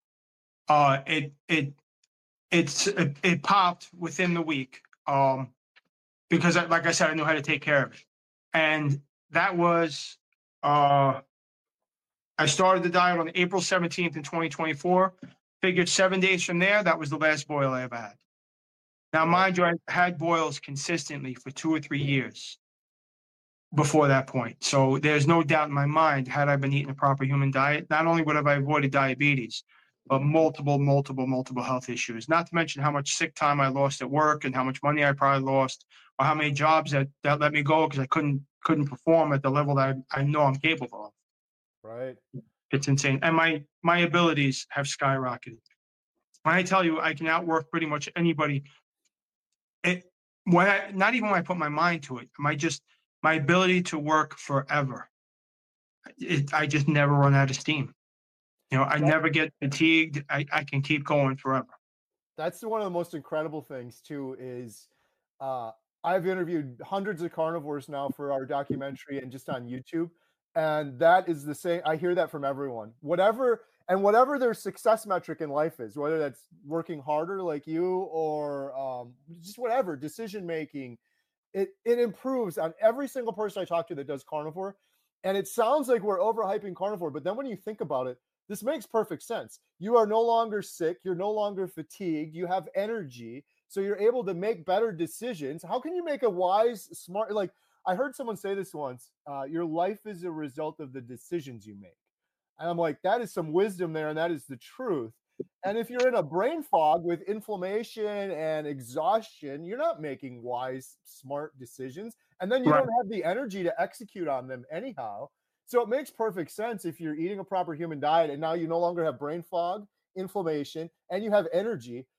Uh, it it it's it, it popped within the week, um, because I, like I said, I knew how to take care of it, and that was, uh, I started the diet on April seventeenth in twenty twenty-four. Figured seven days from there, that was the last boil I ever had. Now, mind you, I had boils consistently for two or three years before that point. So there's no doubt in my mind, had I been eating a proper human diet, not only would have I avoided diabetes, but multiple, multiple, multiple health issues. Not to mention how much sick time I lost at work and how much money I probably lost, or how many jobs that, that let me go because I couldn't couldn't perform at the level that I, I know I'm capable of. Right. It's insane. And my my abilities have skyrocketed. When I tell you I can outwork pretty much anybody, it when I, not even when I put my mind to it, my just my ability to work forever. It, I just never run out of steam. You know, I never get fatigued. I, I can keep going forever. That's one of the most incredible things too, is uh, I've interviewed hundreds of carnivores now for our documentary and just on YouTube. And that is the same. I hear that from everyone, whatever, and whatever their success metric in life is, whether that's working harder like you or um, just whatever, decision-making, it, it improves on every single person I talk to that does carnivore. And it sounds like we're overhyping carnivore, but then when you think about it, this makes perfect sense. You are no longer sick. You're no longer fatigued. You have energy. So you're able to make better decisions. How can you make a wise, smart, like I heard someone say this once, uh, your life is a result of the decisions you make. And I'm like, that is some wisdom there. And that is the truth. And if you're in a brain fog with inflammation and exhaustion, you're not making wise, smart decisions. And then you right. don't have the energy to execute on them anyhow. So it makes perfect sense if you're eating a proper human diet and now you no longer have brain fog, inflammation, and you have energy.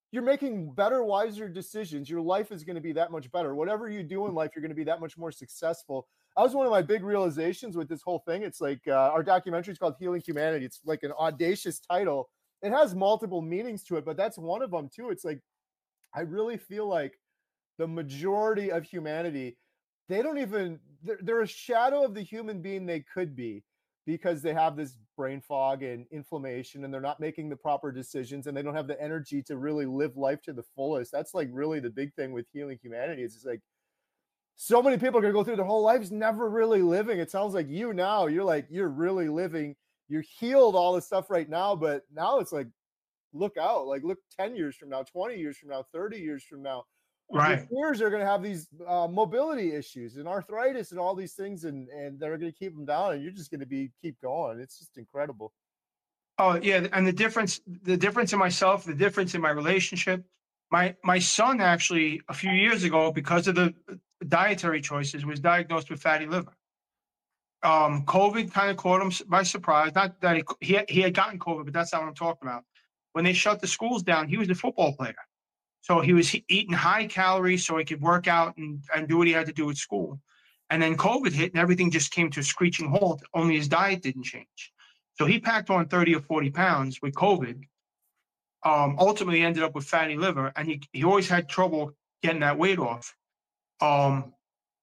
you're making better, wiser decisions. Your life is going to be that much better. Whatever you do in life, you're going to be that much more successful. That was one of my big realizations with this whole thing. It's like uh, our documentary is called Healing Humanity. It's like an audacious title. It has multiple meanings to it, but that's one of them too. It's like, I really feel like the majority of humanity, they don't even, they're, they're a shadow of the human being they could be, because they have this brain fog and inflammation, and they're not making the proper decisions, and they don't have the energy to really live life to the fullest. That's like really the big thing with Healing Humanity. It's just like, so many people are going to go through their whole lives never really living. It sounds like you now, you're like, you're really living. You're healed all this stuff right now, but now it's like, look out, like look ten years from now, twenty years from now, thirty years from now. Right. Your peers are going to have these uh, mobility issues and arthritis and all these things, and, and they're going to keep them down, and you're just going to be keep going. It's just incredible. Oh yeah, and the difference, the difference in myself, the difference in my relationship. My my son actually a few years ago, because of the dietary choices, was diagnosed with fatty liver. Um, COVID kind of caught him by surprise. Not that he he had, he had gotten COVID, but that's not what I'm talking about. When they shut the schools down, he was a football player. So he was eating high calories so he could work out and, and do what he had to do at school. And then COVID hit and everything just came to a screeching halt. Only his diet didn't change. So he packed on thirty or forty pounds with COVID. Um, ultimately ended up with fatty liver, and he, he always had trouble getting that weight off. Um,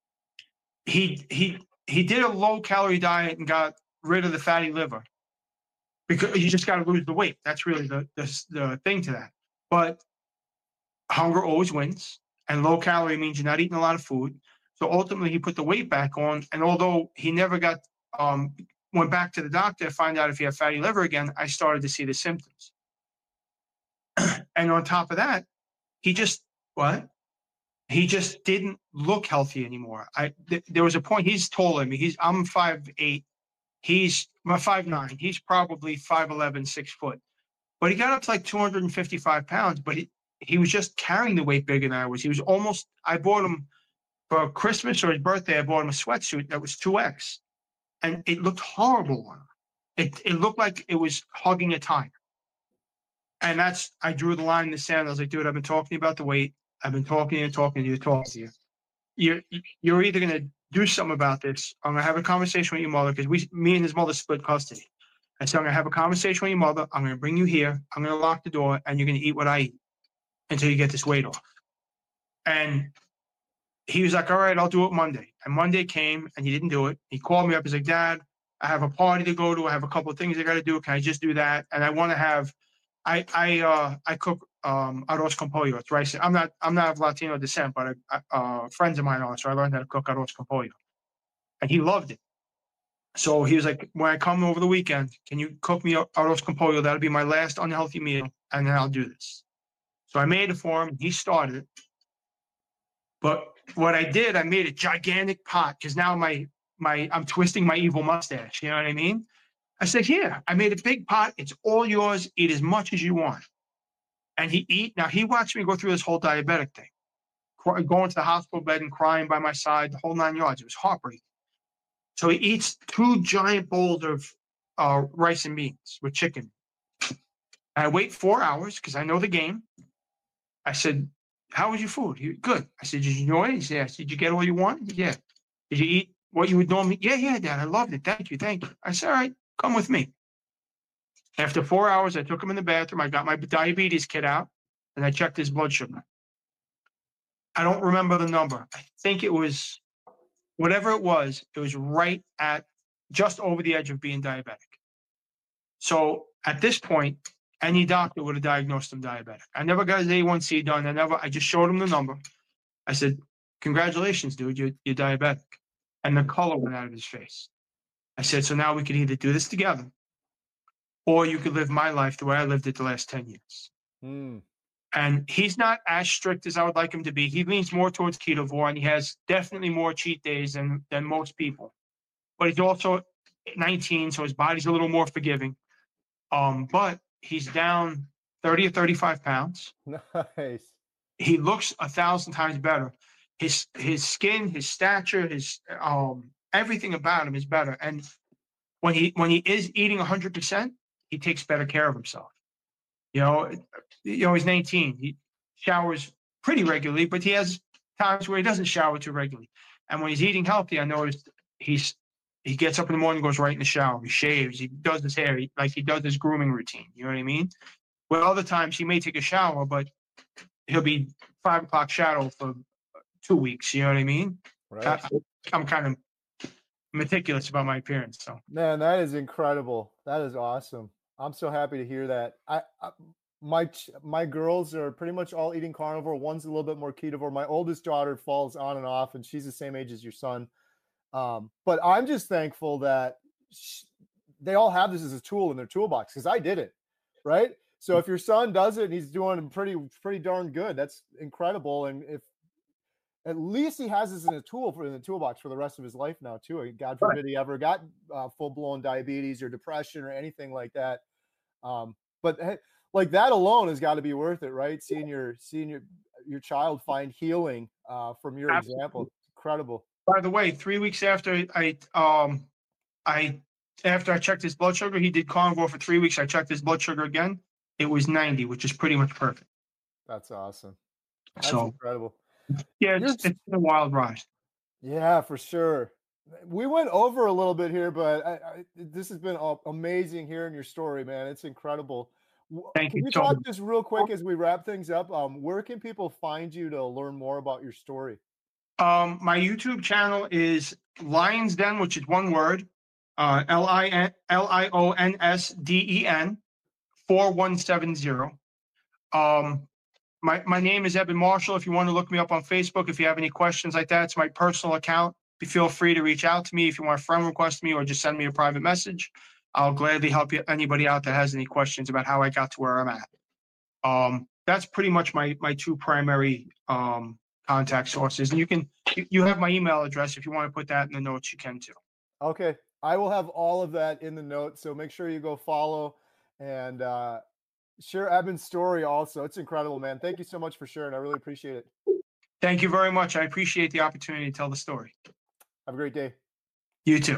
he, he, he did a low calorie diet and got rid of the fatty liver, because you just got to lose the weight. That's really the, the, the thing to that. But hunger always wins, and low calorie means you're not eating a lot of food. So ultimately he put the weight back on. And although he never got, um, went back to the doctor to find out if he had fatty liver again, I started to see the symptoms. And on top of that, he just, what? He just didn't look healthy anymore. I, th- there was a point, he's taller than me. He's, I'm five eight. He's five nine. He's probably five eleven, six foot. But he got up to like two hundred fifty-five pounds, but he, he was just carrying the weight bigger than I was. He was almost, I bought him for Christmas or his birthday, I bought him a sweatsuit that was two X. And it looked horrible on him. It, it looked like it was hugging a tire. And that's, I drew the line in the sand. I was like, dude, I've been talking to you about the weight. I've been talking and talking to you, talking to you. You're, you're either going to do something about this. I'm going to have a conversation with your mother, because we, me and his mother split custody. I said, I'm going to have a conversation with your mother. I'm going to bring you here. I'm going to lock the door, and you're going to eat what I eat until you get this weight off. And he was like, all right, I'll do it Monday. And Monday came, and he didn't do it. He called me up. He's like, Dad, I have a party to go to. I have a couple of things I got to do. Can I just do that? And I want to have, I I uh, I cook um, arroz con pollo. It's rice. I'm not I'm not of Latino descent, but I, uh, friends of mine are, so I learned how to cook arroz con pollo. And he loved it. So he was like, when I come over the weekend, can you cook me arroz con pollo? That'll be my last unhealthy meal, and then I'll do this. So I made it for him. He started it. But what I did, I made a gigantic pot, because now my my I'm twisting my evil mustache. You know what I mean? I said, here, I made a big pot. It's all yours. Eat as much as you want. And he eat. Now, he watched me go through this whole diabetic thing, going to the hospital bed and crying by my side, the whole nine yards. It was heartbreaking. So he eats two giant bowls of uh, rice and beans with chicken. And I wait four hours because I know the game. I said, how was your food? He, good. I said, did you enjoy it? He said, yes. Did you get all you wanted? Yeah. Did you eat what you would normally? Yeah, yeah, Dad. I loved it. Thank you. Thank you. I said, all right, come with me. After four hours, I took him in the bathroom. I got my diabetes kit out, and I checked his blood sugar. I don't remember the number. I think it was, whatever it was, it was right at just over the edge of being diabetic. So at this point, any doctor would have diagnosed him diabetic. I never got his A one C done. I never, I just showed him the number. I said, congratulations, dude, you're, you're diabetic. And the color went out of his face. I said, so now we could either do this together, or you could live my life the way I lived it the last ten years. Mm. And he's not as strict as I would like him to be. He leans more towards ketovore, and he has definitely more cheat days than, than most people. But he's also nineteen, so his body's a little more forgiving. Um, but he's down thirty or thirty-five pounds. Nice. He looks a thousand times better. His his skin, his stature, his um everything about him is better. And when he when he is eating one hundred percent, he takes better care of himself. You know, you know he's nineteen. He showers pretty regularly, but he has times where he doesn't shower too regularly. And when he's eating healthy, I noticed he's he gets up in the morning, goes right in the shower. He shaves. He does his hair, he, like he does his grooming routine. You know what I mean? Well, other times he may take a shower, but he'll be five o'clock shadow for two weeks. You know what I mean? Right. I, I'm kind of meticulous about my appearance. So, man, that is incredible. That is awesome. I'm so happy to hear that. I, I my my girls are pretty much all eating carnivore. One's a little bit more ketovore. My oldest daughter falls on and off, and she's the same age as your son. Um, but I'm just thankful that she, they all have this as a tool in their toolbox, because I did it, right? So if your son does it and he's doing pretty pretty darn good, that's incredible. And if at least he has this in a tool for in the toolbox for the rest of his life now too. God forbid he ever got uh, full blown diabetes or depression or anything like that. Um, but hey, like that alone has got to be worth it, right? Seeing your seeing your your child find healing uh, from your Absolutely. example, it's incredible. By the way, three weeks after I um I after I checked his blood sugar, he did carnivore for three weeks. I checked his blood sugar again. It was ninety, which is pretty much perfect. That's awesome. That's so incredible. Yeah, it's, it's been a wild ride. Yeah, for sure. We went over a little bit here, but I, I, this has been amazing hearing your story, man. It's incredible. Thank can you. you talk so just real quick as we wrap things up? Um, where can people find you to learn more about your story? Um, my YouTube channel is Lions Den, which is one word, uh, L I N L I O N S D E N four one seven zero. Um, my my name is Eben Marshall. If you want to look me up on Facebook, if you have any questions like that, it's my personal account. Feel free to reach out to me if you want to friend request me or just send me a private message. I'll gladly help you, anybody out that has any questions about how I got to where I'm at. Um, that's pretty much my my two primary um, contact sources. And you can you have my email address. If you want to put that in the notes, you can too. Okay. I will have all of that in the notes. So make sure you go follow and uh, share Eben's story also. It's incredible, man. Thank you so much for sharing. I really appreciate it. Thank you very much. I appreciate the opportunity to tell the story. Have a great day. You too.